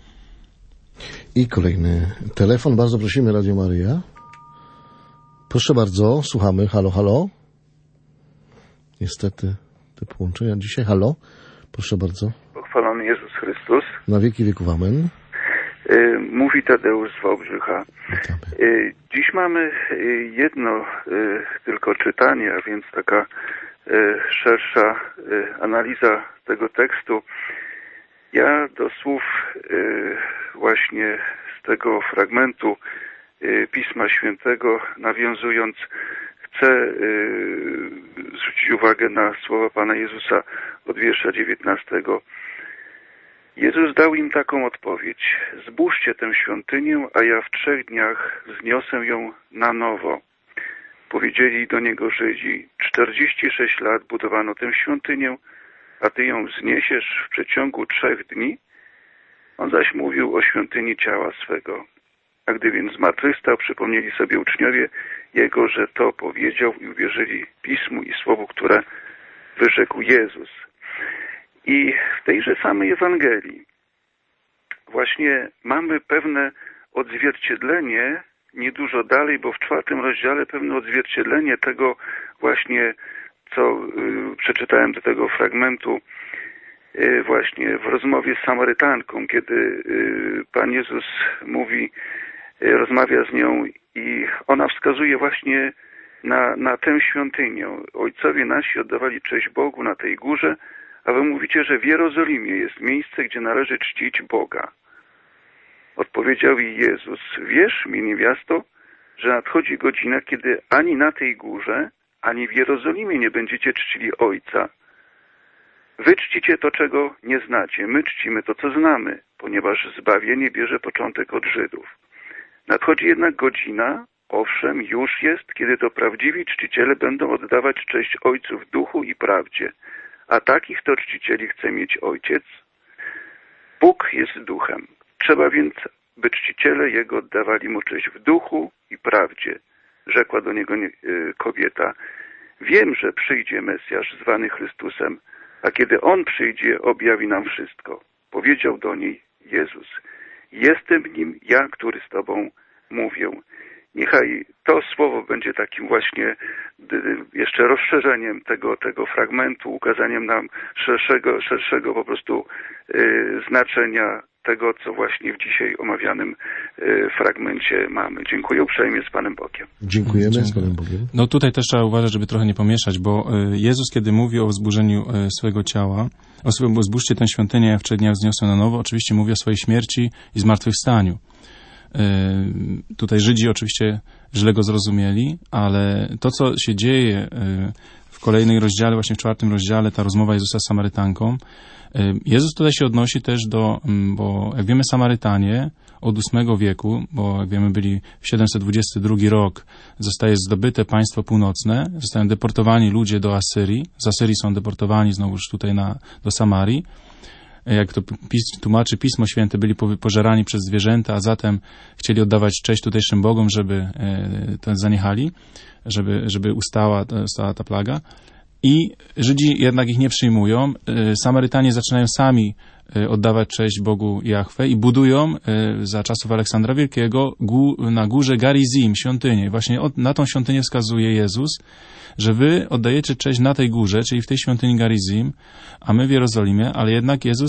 I kolejny telefon. Bardzo prosimy, Radio Maryja. Proszę bardzo, słuchamy. Halo, halo. Niestety te połączenia dzisiaj. Halo. Proszę bardzo. Pochwalony Jezus Chrystus. Na wieki wieków amen. Y, mówi Tadeusz z Wałbrzycha. Y, dziś mamy y, jedno y, tylko czytanie, a więc taka y, szersza y, analiza tego tekstu. Ja do słów y, właśnie z tego fragmentu y, Pisma Świętego nawiązując, chcę y, zwrócić uwagę na słowa Pana Jezusa od wiersza dziewiętnastego. Jezus dał im taką odpowiedź. Zbóżcie tę świątynię, a ja w trzech dniach wzniosę ją na nowo. Powiedzieli do niego Żydzi. Czterdzieści sześć lat budowano tę świątynię, a ty ją wzniesiesz w przeciągu trzech dni? On zaś mówił o świątyni ciała swego. A gdy więc zmartwychwstał, przypomnieli sobie uczniowie Jego, że to powiedział i uwierzyli Pismu i Słowu, które wyrzekł Jezus. I w tejże samej Ewangelii właśnie mamy pewne odzwierciedlenie, niedużo dalej, bo w czwartym rozdziale pewne odzwierciedlenie tego właśnie, co y, przeczytałem do tego fragmentu właśnie w rozmowie z Samarytanką, kiedy Pan Jezus mówi, rozmawia z nią i ona wskazuje właśnie na, na tę świątynię. Ojcowie nasi oddawali cześć Bogu na tej górze, a wy mówicie, że w Jerozolimie jest miejsce, gdzie należy czcić Boga. Odpowiedział jej Jezus, wierz mi, niewiasto, że nadchodzi godzina, kiedy ani na tej górze, ani w Jerozolimie nie będziecie czcili Ojca. Wy czcicie to, czego nie znacie. My czcimy to, co znamy, ponieważ zbawienie bierze początek od Żydów. Nadchodzi jednak godzina, owszem, już jest, kiedy to prawdziwi czciciele będą oddawać cześć Ojcu w duchu i prawdzie. A takich to czcicieli chce mieć Ojciec. Bóg jest duchem. Trzeba więc, by czciciele Jego oddawali Mu cześć w duchu i prawdzie. Rzekła do Niego nie, y, kobieta. Wiem, że przyjdzie Mesjasz zwany Chrystusem, a kiedy On przyjdzie, objawi nam wszystko. Powiedział do niej Jezus. Jestem nim ja, który z Tobą mówię. Niechaj to słowo będzie takim właśnie jeszcze rozszerzeniem tego, tego fragmentu, ukazaniem nam szerszego, szerszego po prostu y, znaczenia tego, co właśnie w dzisiaj omawianym y, fragmencie mamy. Dziękuję uprzejmie, z Panem Bogiem. Dziękujemy, z Panem Bogiem. No tutaj też trzeba uważać, żeby trochę nie pomieszać, bo Jezus, kiedy mówi o wzburzeniu swojego ciała, o swoim zbóżcie tę świątynię, ja w trzech dniach wzniosę na nowo, oczywiście mówi o swojej śmierci i zmartwychwstaniu. Tutaj Żydzi oczywiście źle go zrozumieli, ale to, co się dzieje w kolejnym rozdziale, właśnie w czwartym rozdziale, ta rozmowa Jezusa z Samarytanką, Jezus tutaj się odnosi też do, bo jak wiemy, Samarytanie od ósmego wieku, bo jak wiemy byli w siedemset dwudziesty drugi rok, zostaje zdobyte państwo północne, zostają deportowani ludzie do Asyrii, z Asyrii są deportowani znowuż tutaj na, do Samarii. Jak to pis, tłumaczy Pismo Święte, byli pożerani przez zwierzęta, a zatem chcieli oddawać cześć tutejszym bogom, żeby e, to zaniechali, żeby, żeby ustała, ustała ta plaga. I Żydzi jednak ich nie przyjmują. Samarytanie zaczynają sami oddawać cześć Bogu Jahwe i budują za czasów Aleksandra Wielkiego na górze Garizim świątynię. Właśnie na tą świątynię wskazuje Jezus, że wy oddajecie cześć na tej górze, czyli w tej świątyni Garizim, a my w Jerozolimie, ale jednak Jezus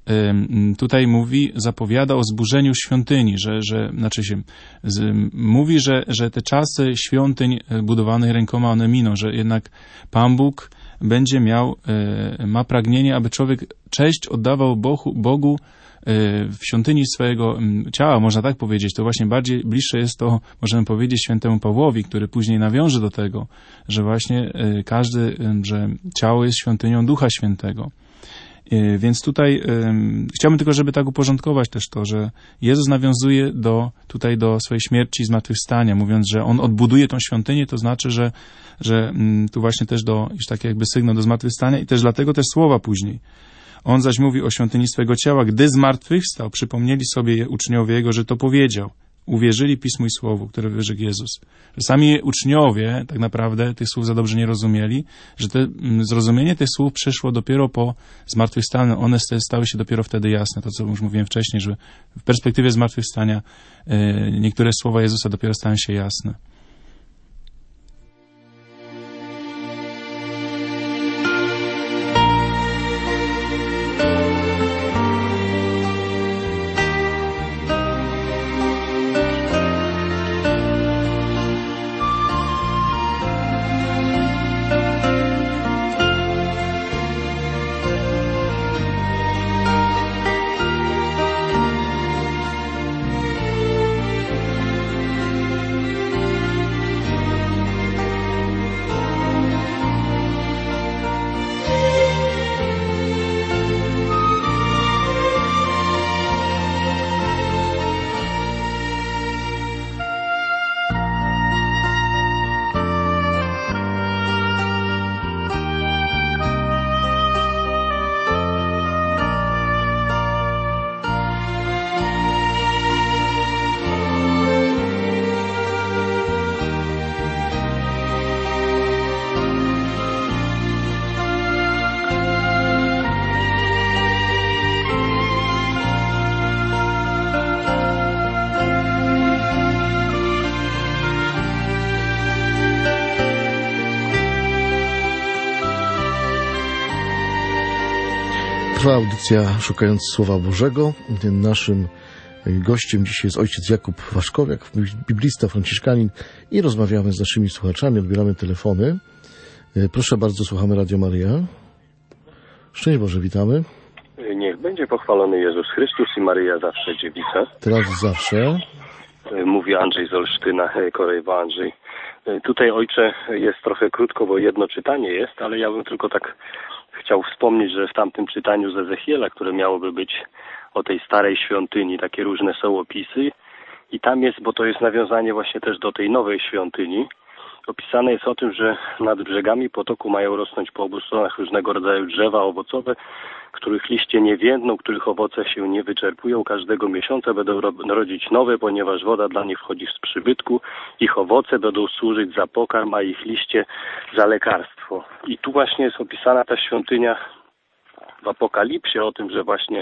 tutaj mówi, zapowiada o zburzeniu świątyni, że, że znaczy się, z, mówi, że, że te czasy świątyń budowanych rękoma, one miną, że jednak Pan Bóg będzie miał, ma pragnienie, aby człowiek cześć oddawał Bogu, Bogu w świątyni swojego ciała, można tak powiedzieć. To właśnie bardziej bliższe jest to, możemy powiedzieć, świętemu Pawłowi, który później nawiąże do tego, że właśnie każdy, że ciało jest świątynią Ducha Świętego. Więc tutaj um, chciałbym tylko, żeby tak uporządkować też to, że Jezus nawiązuje do, tutaj do swojej śmierci i zmartwychwstania, mówiąc, że On odbuduje tą świątynię, to znaczy, że, że um, tu właśnie też do, już tak jakby sygnał do zmartwychwstania i też dlatego też słowa później. On zaś mówi o świątyni swego ciała, gdy zmartwychwstał, przypomnieli sobie uczniowie Jego, że to powiedział. Uwierzyli Pismu i Słowu, które wyrzekł Jezus. Że sami uczniowie tak naprawdę tych słów za dobrze nie rozumieli, że te, zrozumienie tych słów przyszło dopiero po zmartwychwstaniu. One stały się dopiero wtedy jasne. To, co już mówiłem wcześniej, że w perspektywie zmartwychwstania e, niektóre słowa Jezusa dopiero stają się jasne. Trwa audycja Szukając Słowa Bożego. Naszym gościem dzisiaj jest ojciec Jakub Waszkowiak, biblista, franciszkanin, i rozmawiamy z naszymi słuchaczami, odbieramy telefony. Proszę bardzo, słuchamy Radio Maryja. Szczęść Boże, witamy. Niech będzie pochwalony Jezus Chrystus i Maryja zawsze dziewica. Teraz zawsze. Mówi Andrzej z Olsztyna, Korejwa Andrzej. Tutaj, ojcze, jest trochę krótko, bo jedno czytanie jest, ale ja bym tylko tak chciał wspomnieć, że w tamtym czytaniu z Ezechiela, które miałoby być o tej starej świątyni, takie różne są opisy i tam jest, bo to jest nawiązanie właśnie też do tej nowej świątyni, opisane jest o tym, że nad brzegami potoku mają rosnąć po obu stronach różnego rodzaju drzewa owocowe, których liście nie więdną, których owoce się nie wyczerpują. Każdego miesiąca będą rodzić nowe, ponieważ woda dla nich wchodzi z przybytku. Ich owoce będą służyć za pokarm, a ich liście za lekarstwo. I tu właśnie jest opisana ta świątynia w Apokalipsie o tym, że właśnie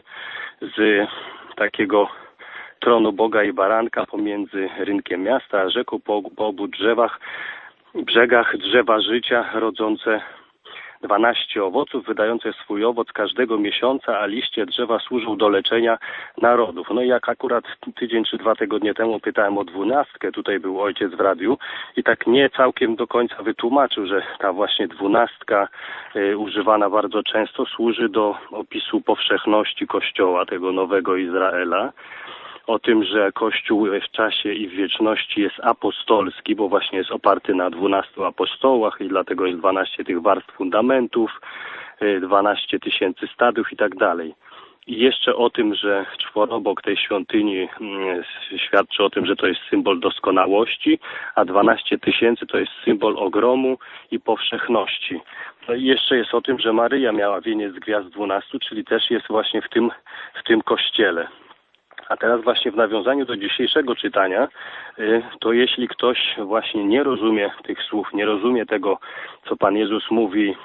z takiego tronu Boga i Baranka pomiędzy rynkiem miasta a rzeką po, po obu drzewach, brzegach drzewa życia rodzące dwanaście owoców, wydające swój owoc każdego miesiąca, a liście drzewa służą do leczenia narodów. No i jak akurat tydzień czy dwa tygodnie temu pytałem o dwunastkę, tutaj był ojciec w radiu i tak nie całkiem do końca wytłumaczył, że ta właśnie dwunastka y, używana bardzo często służy do opisu powszechności Kościoła, tego nowego Izraela. O tym, że Kościół w czasie i w wieczności jest apostolski, bo właśnie jest oparty na dwunastu apostołach i dlatego jest dwanaście tych warstw fundamentów, dwanaście tysięcy stadiów i tak dalej. I jeszcze o tym, że czworobok tej świątyni świadczy o tym, że to jest symbol doskonałości, a dwanaście tysięcy to jest symbol ogromu i powszechności. No i jeszcze jest o tym, że Maryja miała wieniec z gwiazd dwunastu, czyli też jest właśnie w tym, w tym kościele. A teraz właśnie w nawiązaniu do dzisiejszego czytania, to jeśli ktoś właśnie nie rozumie tych słów, nie rozumie tego, co Pan Jezus mówi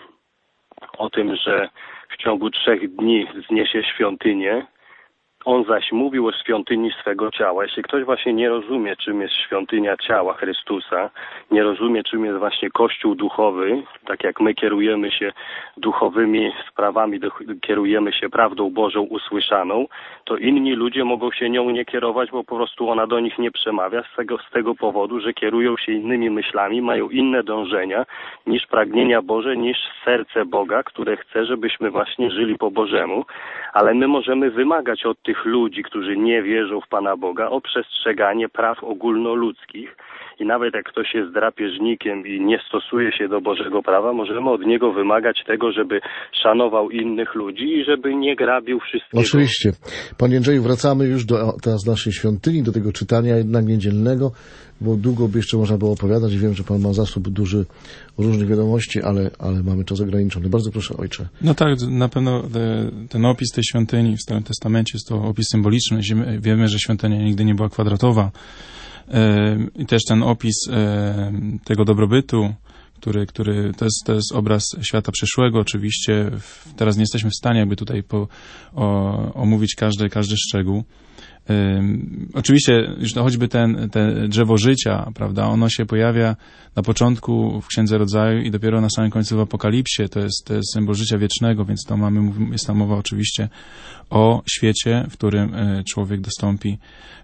o tym, że w ciągu trzech dni zniesie świątynię, On zaś mówił o świątyni swego ciała. Jeśli ktoś właśnie nie rozumie, czym jest świątynia ciała Chrystusa, nie rozumie, czym jest właśnie Kościół duchowy, tak jak my kierujemy się duchowymi sprawami, kierujemy się prawdą Bożą usłyszaną, to inni ludzie mogą się nią nie kierować, bo po prostu ona do nich nie przemawia z tego, z tego powodu, że kierują się innymi myślami, mają inne dążenia niż pragnienia Boże, niż serce Boga, które chce, żebyśmy właśnie żyli po Bożemu. Ale my możemy wymagać od tych ludzi, którzy nie wierzą w Pana Boga, o przestrzeganie praw ogólnoludzkich. I nawet jak ktoś jest drapieżnikiem i nie stosuje się do Bożego prawa, możemy od niego wymagać tego, żeby szanował innych ludzi i żeby nie grabił wszystkiego. Oczywiście. Panie Andrzeju, wracamy już do teraz naszej świątyni, do tego czytania jednak niedzielnego, bo długo by jeszcze można było opowiadać. Wiem, że Pan ma zasób duży różnych wiadomości, ale, ale mamy czas ograniczony. Bardzo proszę, ojcze. No tak, na pewno ten opis tej świątyni w Starym Testamencie jest to opis symboliczny. Wiemy, że świątynia nigdy nie była kwadratowa. I też ten opis tego dobrobytu, który, który to jest, to jest obraz świata przyszłego. Oczywiście teraz nie jesteśmy w stanie jakby tutaj po, o, omówić każdy, każdy szczegół. Um, oczywiście już to choćby ten, te drzewo życia, prawda, ono się pojawia na początku w Księdze Rodzaju i dopiero na samym końcu w Apokalipsie. To jest, to jest symbol życia wiecznego, więc to mamy, jest tam mowa oczywiście o świecie, w którym y, człowiek dostąpi,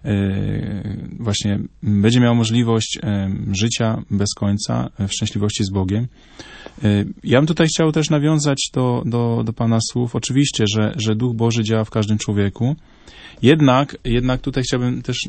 y, właśnie będzie miał możliwość y, życia bez końca w szczęśliwości z Bogiem. Y, ja bym tutaj chciał też nawiązać do, do, do Pana słów. Oczywiście, że, że Duch Boży działa w każdym człowieku. Jednak, jednak tutaj chciałbym też,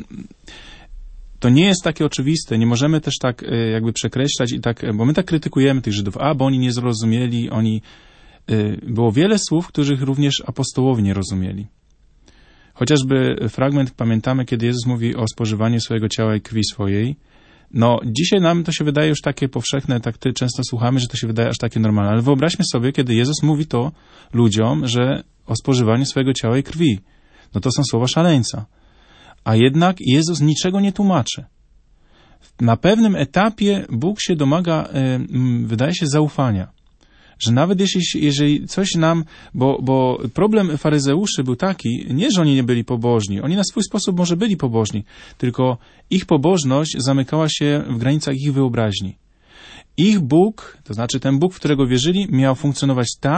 to nie jest takie oczywiste, nie możemy też tak jakby przekreślać i tak, bo my tak krytykujemy tych Żydów, a bo oni nie zrozumieli, oni, było wiele słów, których również apostołowie nie rozumieli. Chociażby fragment, pamiętamy, kiedy Jezus mówi o spożywaniu swojego ciała i krwi swojej. No, dzisiaj nam to się wydaje już takie powszechne, tak ty często słuchamy, że to się wydaje aż takie normalne, ale wyobraźmy sobie, kiedy Jezus mówi to ludziom, że o spożywaniu swojego ciała i krwi. No to są słowa szaleńca. A jednak Jezus niczego nie tłumaczy. Na pewnym etapie Bóg się domaga, wydaje się, zaufania. Że nawet jeśli, jeżeli coś nam, bo, bo problem faryzeuszy był taki, nie, że oni nie byli pobożni, oni na swój sposób może byli pobożni, tylko ich pobożność zamykała się w granicach ich wyobraźni. Ich Bóg, to znaczy ten Bóg, w którego wierzyli, miał funkcjonować tak,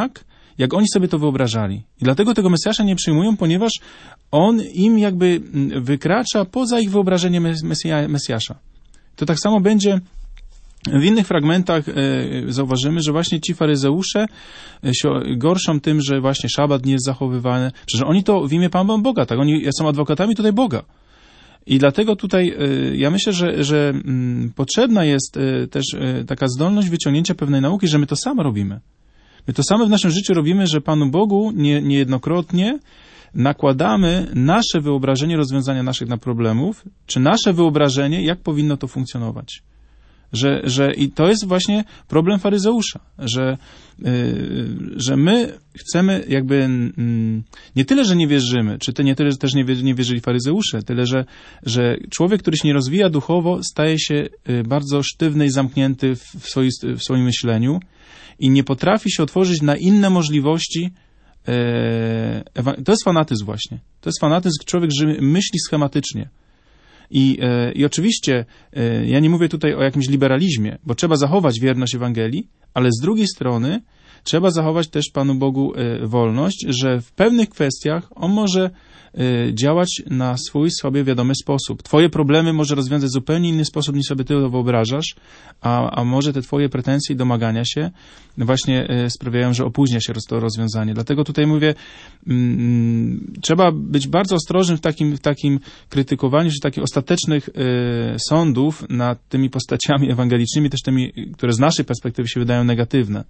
jak oni sobie to wyobrażali. I dlatego tego Mesjasza nie przyjmują, ponieważ on im jakby wykracza poza ich wyobrażenie Mesja, Mesjasza. To tak samo będzie w innych fragmentach. E, zauważymy, że właśnie ci faryzeusze się gorszą tym, że właśnie szabat nie jest zachowywany. Przecież oni to w imię Pana Boga, tak? Oni są adwokatami tutaj Boga. I dlatego tutaj e, ja myślę, że, że m, potrzebna jest e, też e, taka zdolność wyciągnięcia pewnej nauki, że my to samo robimy. My to samo w naszym życiu robimy, że Panu Bogu nie, niejednokrotnie nakładamy nasze wyobrażenie rozwiązania naszych na problemów, czy nasze wyobrażenie, jak powinno to funkcjonować. Że, że i to jest właśnie problem faryzeusza, że, yy, że my chcemy jakby yy, nie tyle, że nie wierzymy, czy te nie tyle, że też nie, nie wierzyli faryzeusze, tyle, że, że człowiek, który się nie rozwija duchowo, staje się yy, bardzo sztywny i zamknięty w, w, swoi, w swoim myśleniu i nie potrafi się otworzyć na inne możliwości. Yy, to jest fanatyzm właśnie. To jest fanatyzm, człowiek że myśli schematycznie. I, e, I oczywiście e, ja nie mówię tutaj o jakimś liberalizmie, bo trzeba zachować wierność Ewangelii, ale z drugiej strony trzeba zachować też Panu Bogu e, wolność, że w pewnych kwestiach On może e, działać na swój sobie wiadomy sposób. Twoje problemy może rozwiązać w zupełnie inny sposób, niż sobie ty to wyobrażasz, a, a może te twoje pretensje i domagania się właśnie e, sprawiają, że opóźnia się to rozwiązanie. Dlatego tutaj mówię, mm, trzeba być bardzo ostrożnym w takim, w takim krytykowaniu, czy takich ostatecznych e, sądów nad tymi postaciami ewangelicznymi, też tymi, które z naszej perspektywy się wydają negatywne.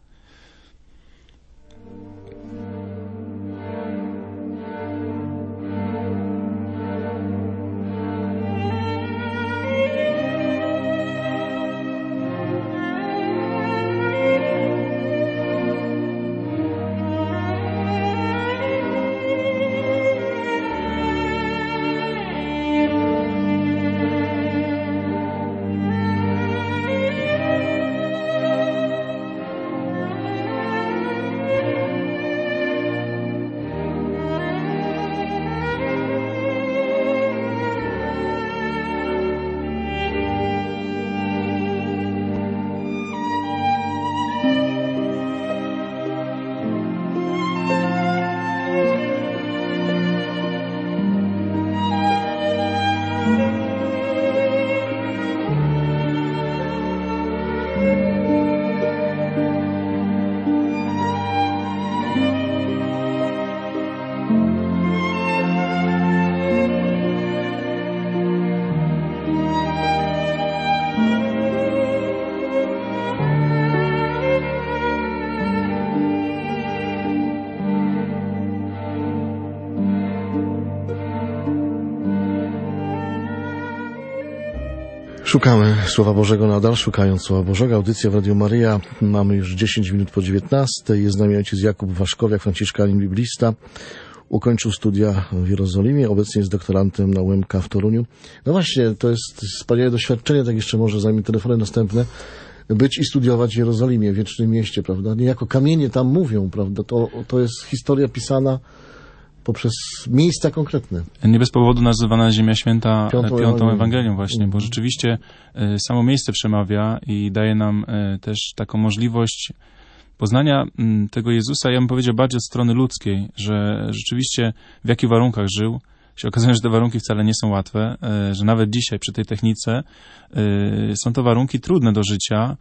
Szukamy Słowa Bożego nadal, szukając Słowa Bożego. Audycja w Radiu Maryja. Mamy już dziesięć minut po dziewiętnastej. Jest z nami ojciec Jakub Waszkowiak, franciszkanin biblista. Ukończył studia w Jerozolimie. Obecnie jest doktorantem na U M K w Toruniu. No właśnie, to jest wspaniałe doświadczenie, tak jeszcze może zanim telefony następne, być i studiować w Jerozolimie, wiecznym mieście, prawda? Niejako kamienie tam mówią, prawda? To, to jest historia pisana poprzez miejsca konkretne. Nie bez powodu nazywana Ziemia Święta Piątą, Piątą Ewangelią. Ewangelią właśnie, bo rzeczywiście e, samo miejsce przemawia i daje nam e, też taką możliwość poznania m, tego Jezusa, ja bym powiedział bardziej od strony ludzkiej, że rzeczywiście w jakich warunkach żył. Się okazuje, że te warunki wcale nie są łatwe, e, że nawet dzisiaj przy tej technice e, są to warunki trudne do życia,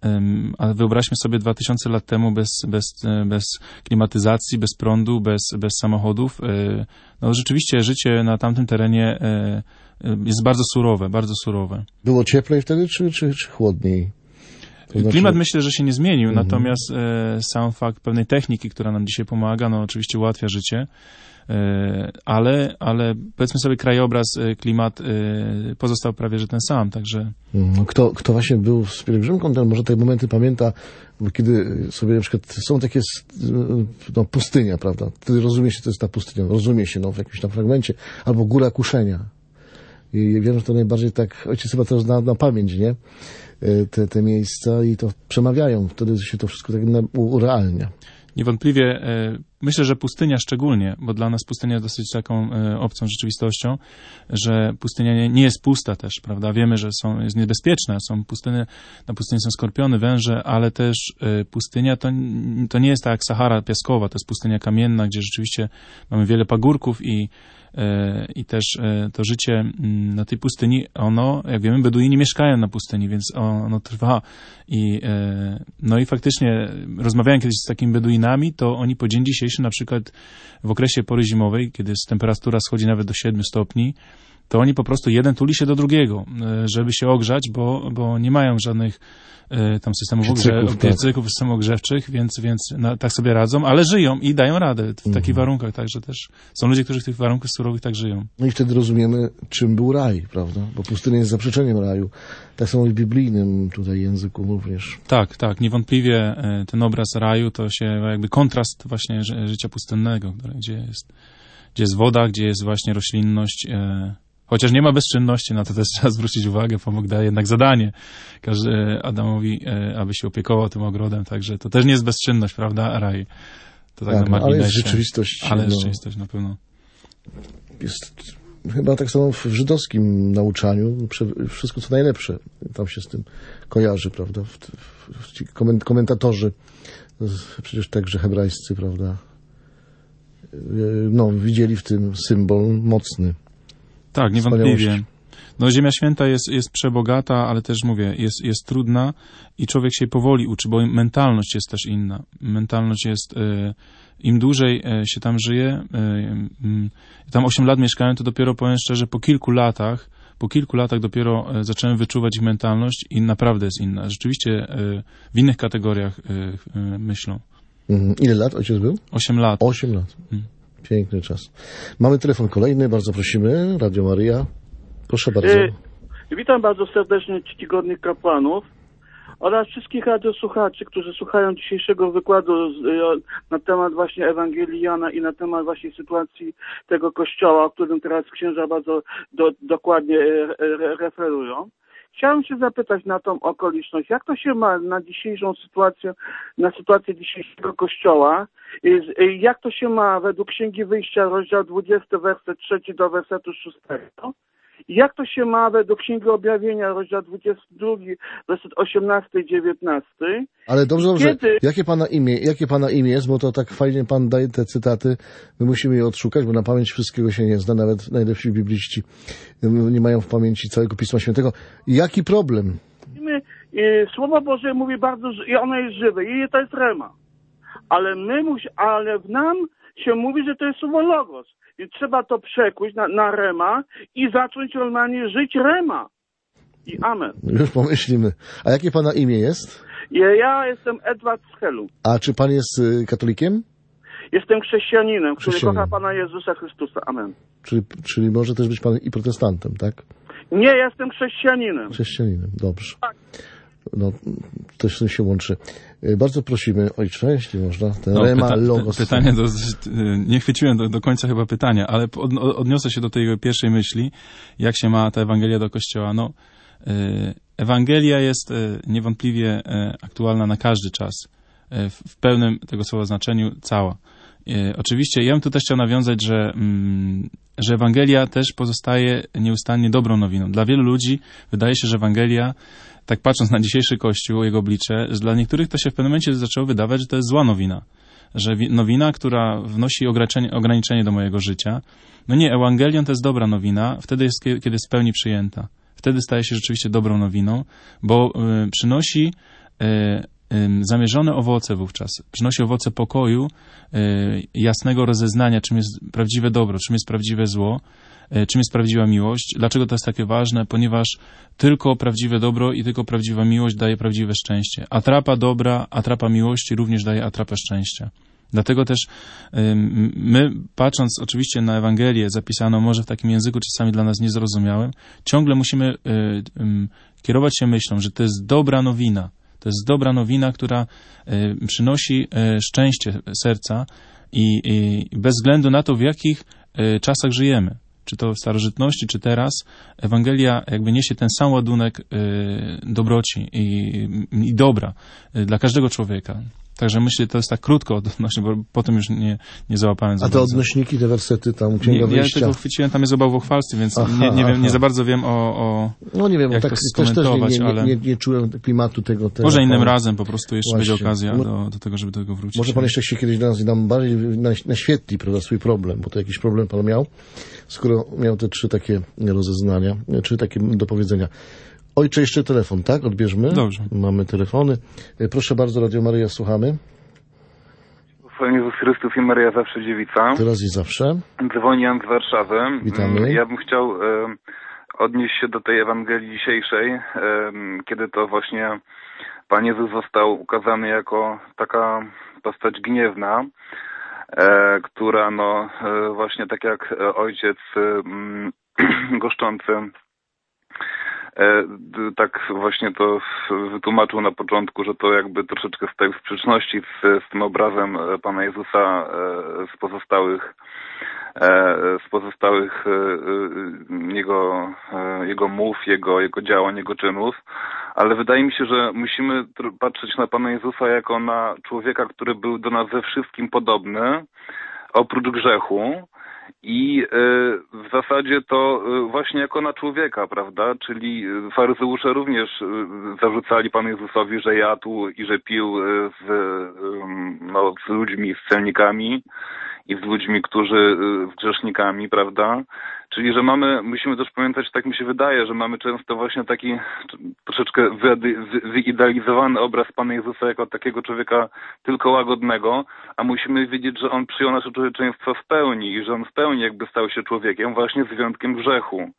ale wyobraźmy sobie dwa tysiące lat temu bez, bez, bez klimatyzacji, bez prądu, bez, bez samochodów. No rzeczywiście życie na tamtym terenie jest bardzo surowe, bardzo surowe. Było cieplej wtedy, czy, czy, czy chłodniej? To znaczy... Klimat myślę, że się nie zmienił, mhm. natomiast e, sam fakt pewnej techniki, która nam dzisiaj pomaga, no oczywiście ułatwia życie, e, ale, ale powiedzmy sobie krajobraz, e, klimat e, pozostał prawie że ten sam, także... Kto, kto właśnie był z pielgrzymką, ten może te momenty pamięta, kiedy sobie na przykład są takie no, pustynia, prawda? Wtedy rozumie się, to jest ta pustynia, rozumie się no, w jakimś tam fragmencie, albo Góra Kuszenia. I wiem, że to najbardziej tak, ojciec chyba to zna na pamięć, nie? Te, te miejsca i to przemawiają. Wtedy się to wszystko tak urealnia. Niewątpliwie e, myślę, że pustynia szczególnie, bo dla nas pustynia jest dosyć taką e, obcą rzeczywistością, że pustynia nie, nie jest pusta też, prawda? Wiemy, że są, jest niebezpieczna, są pustyny, na pustyni są skorpiony, węże, ale też e, pustynia to, to nie jest tak jak Sahara piaskowa, to jest pustynia kamienna, gdzie rzeczywiście mamy wiele pagórków i i też to życie na tej pustyni, ono, jak wiemy, Beduini mieszkają na pustyni, więc ono trwa. I, no i faktycznie rozmawiałem kiedyś z takimi Beduinami, to oni po dzień dzisiejszy, na przykład w okresie pory zimowej, kiedy temperatura schodzi nawet do siedmiu stopni, to oni po prostu jeden tuli się do drugiego, żeby się ogrzać, bo, bo nie mają żadnych tam systemów piecyków, ogrze- piecyków tak. systemów ogrzewczych, więc, więc na, tak sobie radzą, ale żyją i dają radę w mhm. takich warunkach, także też są ludzie, którzy w tych warunkach surowych tak żyją. No i wtedy rozumiemy, czym był raj, prawda? Bo pustynia jest zaprzeczeniem raju. Tak samo w biblijnym tutaj języku również. Tak, tak, niewątpliwie ten obraz raju to się jakby kontrast właśnie ży- życia pustynnego, gdzie jest, gdzie jest woda, gdzie jest właśnie roślinność, e, chociaż nie ma bezczynności, na to też trzeba zwrócić uwagę, bo Bóg daje jednak zadanie każdy Adamowi, aby się opiekował tym ogrodem, także to też nie jest bezczynność, prawda, raj. To tak, tak na ale jest rzeczywistość. Ale no, rzeczywistość na pewno. Jest chyba tak samo w żydowskim nauczaniu, wszystko co najlepsze tam się z tym kojarzy, prawda, w, w, ci komentatorzy, przecież także hebrajscy, prawda, no, widzieli w tym symbol mocny. Tak, niewątpliwie. No, Ziemia Święta jest, jest przebogata, ale też mówię, jest, jest trudna i człowiek się powoli uczy, bo mentalność jest też inna. Mentalność jest, y, im dłużej y, się tam żyje, y, y, tam osiem lat mieszkałem, to dopiero powiem szczerze, po kilku latach, po kilku latach dopiero y, zacząłem wyczuwać ich mentalność i naprawdę jest inna. Rzeczywiście y, w innych kategoriach y, y, myślą. Mhm. Ile lat ojciec był? Osiem lat. Osiem lat. Hmm. Piękny czas. Mamy telefon kolejny, bardzo prosimy. Radio Maryja. Proszę bardzo. E, witam bardzo serdecznie czcigodnych kapłanów oraz wszystkich radiosłuchaczy, którzy słuchają dzisiejszego wykładu z, e, na temat właśnie Ewangelii Jana i na temat właśnie sytuacji tego kościoła, o którym teraz księża bardzo do, dokładnie e, re, referują. Chciałem się zapytać na tą okoliczność, jak to się ma na dzisiejszą sytuację, na sytuację dzisiejszego kościoła, jak to się ma według Księgi Wyjścia, rozdział dwudziesty, werset trzeci do wersetu szóstego, i jak to się ma według Księgi Objawienia, rozdział dwudziesty drugi, werset osiemnasty i dziewiętnasty. Ale dobrze, dobrze. Kiedy... Jakie pana imię, jakie pana imię jest, bo to tak fajnie pan daje te cytaty, my musimy je odszukać, bo na pamięć wszystkiego się nie zna, nawet najlepsi bibliści nie mają w pamięci całego Pisma Świętego. Jaki problem? Słowo Boże mówi bardzo, i ono jest żywe, i to jest rema. Ale my musi, ale w nam się mówi, że to jest słowo logos. I trzeba to przekuć na, na rema i zacząć normalnie żyć rema. I amen. Już pomyślimy. A jakie pana imię jest? Ja, ja jestem Edward Schelu. A czy pan jest y, katolikiem? Jestem chrześcijaninem, który Chrześcijanin. kocha Pana Jezusa Chrystusa. Amen. Czyli, czyli może też być pan i protestantem, tak? Nie, jestem chrześcijaninem. Chrześcijaninem, dobrze. Tak. No, też się łączy. Bardzo prosimy, ojcze, jeśli można, ten no, rema pyta- logos. Pytanie, do, nie chwyciłem do, do końca chyba pytania, ale od, odniosę się do tej pierwszej myśli, jak się ma ta Ewangelia do Kościoła. No, Ewangelia jest niewątpliwie aktualna na każdy czas, w pełnym tego słowa znaczeniu cała. Oczywiście ja bym tu też chciał nawiązać, że, że Ewangelia też pozostaje nieustannie dobrą nowiną. Dla wielu ludzi wydaje się, że Ewangelia, tak patrząc na dzisiejszy Kościół, jego oblicze, że dla niektórych to się w pewnym momencie zaczęło wydawać, że to jest zła nowina. Że nowina, która wnosi ograniczenie, ograniczenie do mojego życia. No nie, Ewangelion to jest dobra nowina, wtedy jest, kiedy jest w pełni przyjęta. Wtedy staje się rzeczywiście dobrą nowiną, bo y, przynosi y, y, zamierzone owoce wówczas. Przynosi owoce pokoju, y, jasnego rozeznania, czym jest prawdziwe dobro, czym jest prawdziwe zło, y, czym jest prawdziwa miłość. Dlaczego to jest takie ważne? Ponieważ tylko prawdziwe dobro i tylko prawdziwa miłość daje prawdziwe szczęście. Atrapa dobra, atrapa miłości również daje atrapę szczęścia. Dlatego też ym, my, patrząc oczywiście na Ewangelię zapisaną może w takim języku czasami dla nas niezrozumiałym, ciągle musimy y, y, kierować się myślą, że to jest dobra nowina. To jest dobra nowina, która y, przynosi y, szczęście serca i, i bez względu na to, w jakich y, czasach żyjemy. Czy to w starożytności, czy teraz, Ewangelia jakby niesie ten sam ładunek y, dobroci i, i dobra y, dla każdego człowieka. Także myślę, to jest tak krótko odnośnie, bo potem już nie, nie załapałem za A te bardzo. odnośniki, te wersety tam, Księga Nie, ja Wyjścia? tego chwyciłem, tam jest o bałwochwalstwie, więc Aha, nie, nie, wiem, aha. nie za bardzo wiem o, o No nie wiem, jak tak to też, też nie, skomentować, nie, ale nie, nie czułem klimatu tego. tego może innym pan... razem po prostu jeszcze Właśnie. będzie okazja Mo- do, do tego, żeby do tego wrócić. Może pan jeszcze się kiedyś do nas nam bardziej naś- naświetli, prawda, swój problem, bo to jakiś problem pan miał, skoro miał te trzy takie rozeznania, trzy takie do powiedzenia. Ojcze, jeszcze telefon, tak? Odbierzmy. Dobrze. Mamy telefony. Proszę bardzo, Radio Maryja, słuchamy. Pan Jezus Chrystus i Maryja zawsze dziewica. Teraz i zawsze. Dzwoni Jan z Warszawy. Witamy. Ja bym chciał e, odnieść się do tej Ewangelii dzisiejszej, e, kiedy to właśnie Pan Jezus został ukazany jako taka postać gniewna, e, która no e, właśnie tak jak ojciec e, goszczący E, tak właśnie to wytłumaczył na początku, że to jakby troszeczkę stoi w sprzeczności z, z tym obrazem Pana Jezusa z pozostałych z pozostałych jego, jego mów, jego, jego działań, jego czynów, ale wydaje mi się, że musimy patrzeć na Pana Jezusa jako na człowieka, który był do nas ze wszystkim podobny, oprócz grzechu. I w zasadzie to właśnie jako na człowieka, prawda? Czyli faryzeusze również zarzucali Panu Jezusowi, że jadł i że pił z, no, z ludźmi, z celnikami i z ludźmi, którzy, z grzesznikami, prawda? Czyli, że mamy, musimy też pamiętać, tak mi się wydaje, że mamy często właśnie taki troszeczkę wyidealizowany obraz Pana Jezusa jako takiego człowieka tylko łagodnego, a musimy wiedzieć, że On przyjął nasze człowieczeństwo w pełni i że On w pełni jakby stał się człowiekiem właśnie z wyjątkiem grzechu.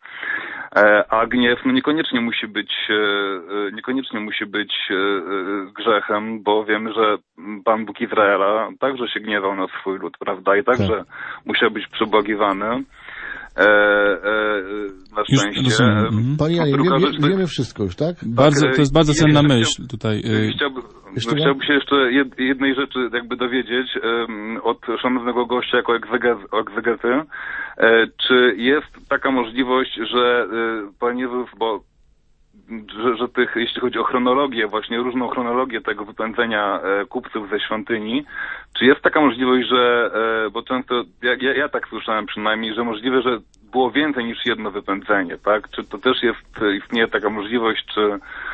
A gniew no niekoniecznie musi być, niekoniecznie musi być grzechem, bo wiemy, że Pan Bóg Izraela także się gniewał na swój lud, prawda? I także tak. musiał być przebłagiwany. E, e, na szczęście. Mhm. Panie Janie, wie, wie, to... wiemy wszystko już, tak? Bardzo, to jest bardzo cenna myśl chciał, tutaj. Chciałbym, chciałbym się jeszcze jednej rzeczy jakby dowiedzieć um, od szanownego gościa jako egzegety. E, czy jest taka możliwość, że e, Pan Jezus, bo Że, że tych, jeśli chodzi o chronologię, właśnie różną chronologię tego wypędzenia e, kupców ze świątyni, czy jest taka możliwość, że, e, bo często, ja, ja, ja tak słyszałem przynajmniej, że możliwe, że było więcej niż jedno wypędzenie, tak? Czy to też jest, istnieje taka możliwość, czy,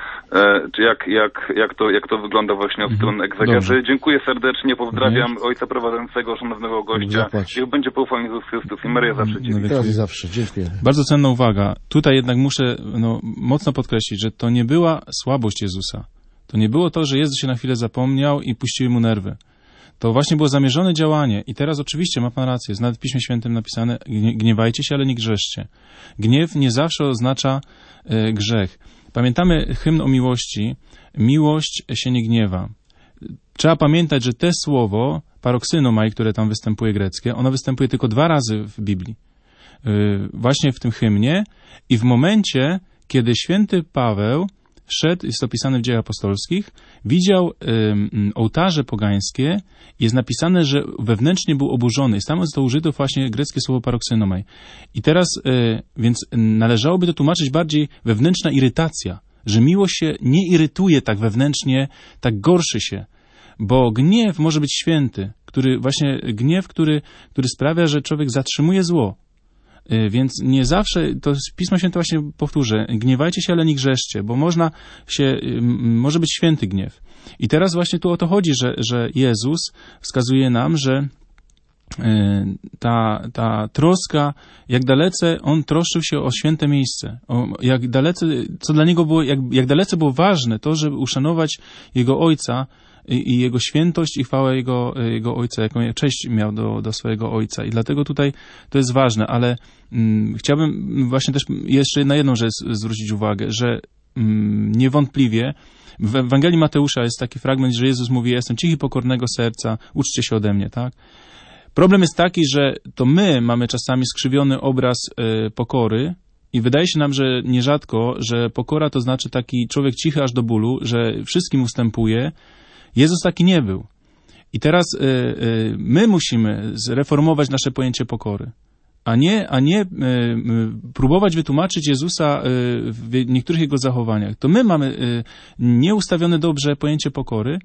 e, czy jak, jak, jak, to, jak to wygląda właśnie od strony egzegety? Dziękuję serdecznie, pozdrawiam mhm. ojca prowadzącego, szanownego gościa. Niech będzie pochwalony Jezus Chrystus i Maryja zawsze dziewica. Teraz i zawsze, dziękuję. Bardzo cenna uwaga. Tutaj jednak muszę no, mocno podkreślić, że to nie była słabość Jezusa. To nie było to, że Jezus się na chwilę zapomniał i puściły mu nerwy. To właśnie było zamierzone działanie. I teraz oczywiście ma pan rację, jest nawet w Piśmie Świętym napisane, gniewajcie się, ale nie grzeszcie. Gniew nie zawsze oznacza e, grzech. Pamiętamy hymn o miłości. Miłość się nie gniewa. Trzeba pamiętać, że te słowo, paroksynomai, które tam występuje greckie, ono występuje tylko dwa razy w Biblii. E, właśnie w tym hymnie i w momencie, kiedy święty Paweł szedł, jest opisane w Dziejach Apostolskich, widział y, ołtarze pogańskie, jest napisane, że wewnętrznie był oburzony. I tam zostało użyte właśnie greckie słowo paroksynomai. I teraz, y, więc należałoby to tłumaczyć bardziej wewnętrzna irytacja, że miłość się nie irytuje tak wewnętrznie, tak gorszy się, bo gniew może być święty, który właśnie gniew, który, który sprawia, że człowiek zatrzymuje zło. Więc nie zawsze, to Pismo Święte właśnie powtórzę, gniewajcie się, ale nie grzeszcie, bo można się, może być święty gniew. I teraz właśnie tu o to chodzi, że, że Jezus wskazuje nam, że ta, ta troska, jak dalece On troszczył się o święte miejsce, o, jak dalece, co dla Niego było, jak, jak dalece było ważne to, żeby uszanować Jego Ojca, I, i Jego świętość i chwałę Jego, Jego Ojca, jaką cześć miał do, do swojego Ojca. I dlatego tutaj to jest ważne, ale mm, chciałbym właśnie też jeszcze na jedną rzecz zwrócić uwagę, że mm, niewątpliwie w Ewangelii Mateusza jest taki fragment, że Jezus mówi, ja jestem cichy, pokornego serca, uczcie się ode mnie, tak? Problem jest taki, że to my mamy czasami skrzywiony obraz y, pokory, i wydaje się nam, że nierzadko, że pokora to znaczy taki człowiek cichy aż do bólu, że wszystkim ustępuje. Jezus taki nie był. I teraz y, y, my musimy zreformować nasze pojęcie pokory, a nie, a nie y, y, próbować wytłumaczyć Jezusa y, w niektórych Jego zachowaniach. To my mamy y, nieustawione dobrze pojęcie pokory,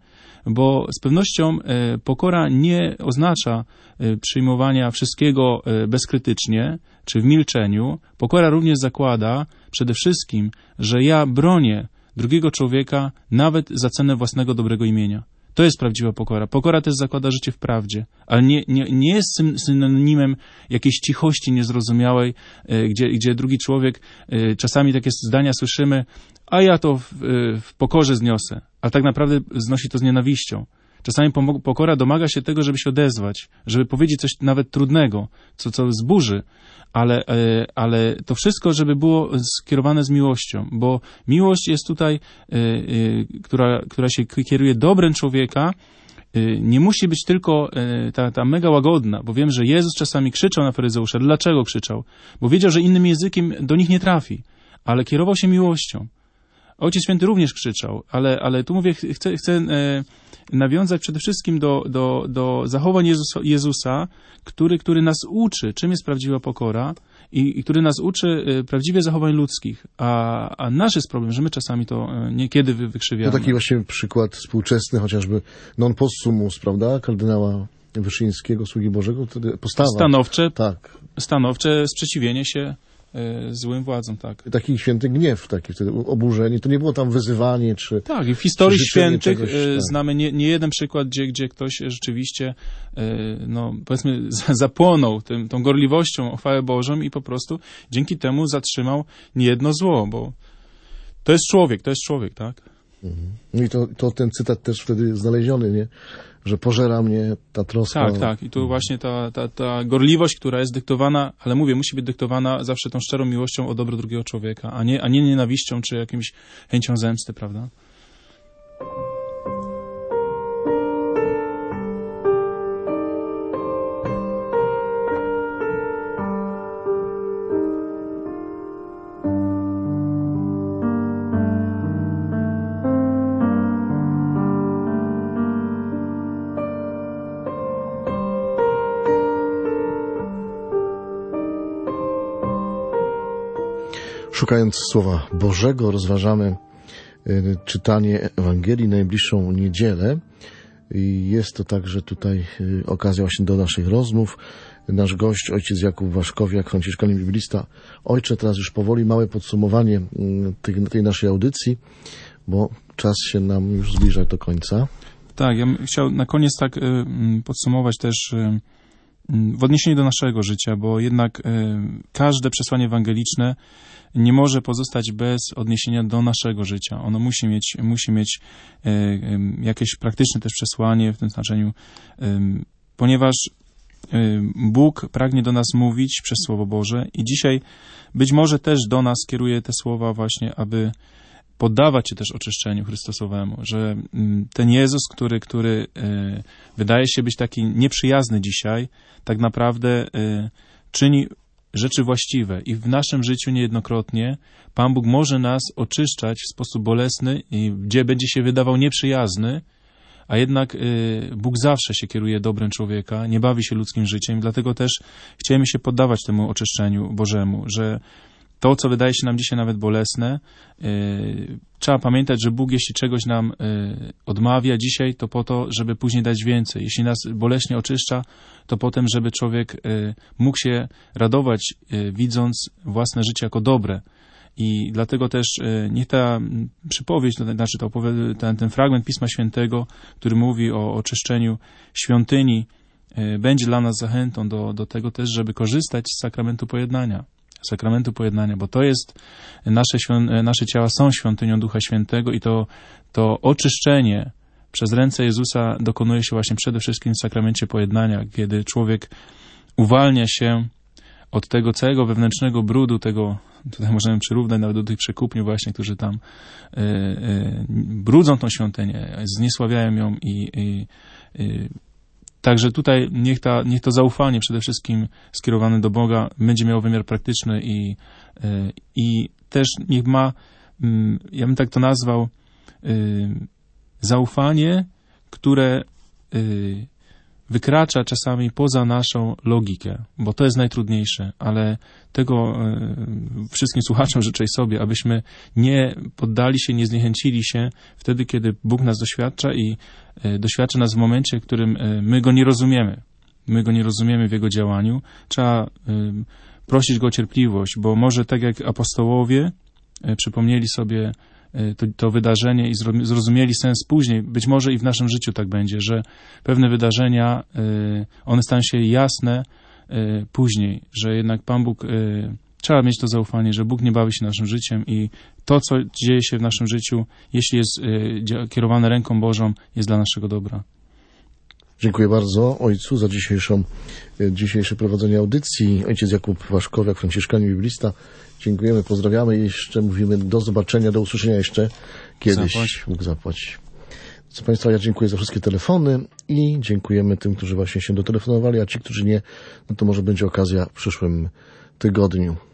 bo z pewnością e, pokora nie oznacza e, przyjmowania wszystkiego e, bezkrytycznie, czy w milczeniu. Pokora również zakłada przede wszystkim, że ja bronię drugiego człowieka nawet za cenę własnego dobrego imienia. To jest prawdziwa pokora. Pokora też zakłada życie w prawdzie, ale nie, nie, nie jest synonimem jakiejś cichości niezrozumiałej, e, gdzie, gdzie drugi człowiek, e, czasami takie zdania słyszymy, a ja to w, e, w pokorze zniosę, ale tak naprawdę znosi to z nienawiścią. Czasami pokora domaga się tego, żeby się odezwać, żeby powiedzieć coś nawet trudnego, co, co zburzy, ale, ale to wszystko, żeby było skierowane z miłością, bo miłość jest tutaj, która, która się kieruje dobrem człowieka, nie musi być tylko ta, ta mega łagodna, bo wiem, że Jezus czasami krzyczał na faryzeusza. Dlaczego krzyczał? Bo wiedział, że innym językiem do nich nie trafi, ale kierował się miłością. Ojciec Święty również krzyczał, ale, ale tu mówię, chcę, chcę e, nawiązać przede wszystkim do, do, do zachowań Jezusa, Jezusa który, który nas uczy, czym jest prawdziwa pokora i, i który nas uczy e, prawdziwie zachowań ludzkich. A, a nasz jest problem, że my czasami to e, niekiedy wy, wykrzywiamy. To taki właśnie przykład współczesny, chociażby non possumus, prawda, kardynała Wyszyńskiego, Sługi Bożego, wtedy postawa. Stanowcze, tak. stanowcze sprzeciwienie się złym władzom, tak. Taki święty gniew, taki wtedy oburzenie. To nie było tam wyzywanie, czy... Tak, i w historii świętych czegoś, tak. znamy nie, nie jeden przykład, gdzie, gdzie ktoś rzeczywiście, no powiedzmy, zapłonął tym, tą gorliwością o chwałę Bożą i po prostu dzięki temu zatrzymał niejedno zło, bo to jest człowiek, to jest człowiek, tak? Mhm. No i to, to ten cytat też wtedy znaleziony, nie? Że pożera mnie ta troska. Tak, tak. I tu właśnie ta, ta, ta gorliwość, która jest dyktowana, ale mówię, musi być dyktowana zawsze tą szczerą miłością o dobro drugiego człowieka, a nie, a nie nienawiścią czy jakimś chęcią zemsty, prawda? Szukając Słowa Bożego, rozważamy y, czytanie Ewangelii najbliższą niedzielę. I jest to także tutaj y, okazja właśnie do naszych rozmów. Nasz gość, ojciec Jakub Waszkowiak, franciszkanin biblista. Ojcze, teraz już powoli małe podsumowanie y, tej, tej naszej audycji, bo czas się nam już zbliża do końca. Tak, ja bym chciał na koniec tak y, podsumować też y, w odniesieniu do naszego życia, bo jednak y, każde przesłanie ewangeliczne nie może pozostać bez odniesienia do naszego życia. Ono musi mieć, musi mieć y, y, jakieś praktyczne też przesłanie w tym znaczeniu, y, ponieważ y, Bóg pragnie do nas mówić przez Słowo Boże i dzisiaj być może też do nas kieruje te słowa właśnie, aby poddawać się też oczyszczeniu Chrystusowemu, że ten Jezus, który, który wydaje się być taki nieprzyjazny dzisiaj, tak naprawdę czyni rzeczy właściwe i w naszym życiu niejednokrotnie Pan Bóg może nas oczyszczać w sposób bolesny, gdzie będzie się wydawał nieprzyjazny, a jednak Bóg zawsze się kieruje dobrem człowieka, nie bawi się ludzkim życiem, dlatego też chcielibyśmy się poddawać temu oczyszczeniu Bożemu, że to, co wydaje się nam dzisiaj nawet bolesne, yy, trzeba pamiętać, że Bóg, jeśli czegoś nam yy, odmawia dzisiaj, to po to, żeby później dać więcej. Jeśli nas boleśnie oczyszcza, to potem, żeby człowiek yy, mógł się radować, yy, widząc własne życie jako dobre. I dlatego też yy, niech ta przypowieść, to znaczy to opowie- ten, ten fragment Pisma Świętego, który mówi o oczyszczeniu świątyni, yy, będzie dla nas zachętą do, do tego też, żeby korzystać z sakramentu pojednania. Sakramentu pojednania, bo to jest, nasze, świąt, nasze ciała są świątynią Ducha Świętego i to, to oczyszczenie przez ręce Jezusa dokonuje się właśnie przede wszystkim w sakramencie pojednania, kiedy człowiek uwalnia się od tego całego wewnętrznego brudu, tego, tutaj możemy przyrównać nawet do tych przekupniów właśnie, którzy tam y, y, brudzą tą świątynię, zniesławiają ją i, i y, Także tutaj niech, ta, niech to zaufanie przede wszystkim skierowane do Boga będzie miało wymiar praktyczny i, i też niech ma, ja bym tak to nazwał, zaufanie, które wykracza czasami poza naszą logikę, bo to jest najtrudniejsze, ale tego wszystkim słuchaczom życzę sobie, abyśmy nie poddali się, nie zniechęcili się wtedy, kiedy Bóg nas doświadcza i doświadcza nas w momencie, w którym my Go nie rozumiemy. My Go nie rozumiemy w Jego działaniu. Trzeba prosić Go o cierpliwość, bo może tak jak apostołowie przypomnieli sobie To, to wydarzenie i zrozumieli sens później. Być może i w naszym życiu tak będzie, że pewne wydarzenia, one stają się jasne później, że jednak Pan Bóg, trzeba mieć to zaufanie, że Bóg nie bawi się naszym życiem i to, co dzieje się w naszym życiu, jeśli jest kierowane ręką Bożą, jest dla naszego dobra. Dziękuję bardzo Ojcu za dzisiejszą, dzisiejsze prowadzenie audycji. Ojciec Jakub Waszkowiak, franciszkanin biblista. Dziękujemy, pozdrawiamy i jeszcze mówimy do zobaczenia, do usłyszenia jeszcze kiedyś. Zapłać. Bóg zapłać. Co Państwa, ja dziękuję za wszystkie telefony i dziękujemy tym, którzy właśnie się dotelefonowali, a ci, którzy nie, no to może będzie okazja w przyszłym tygodniu.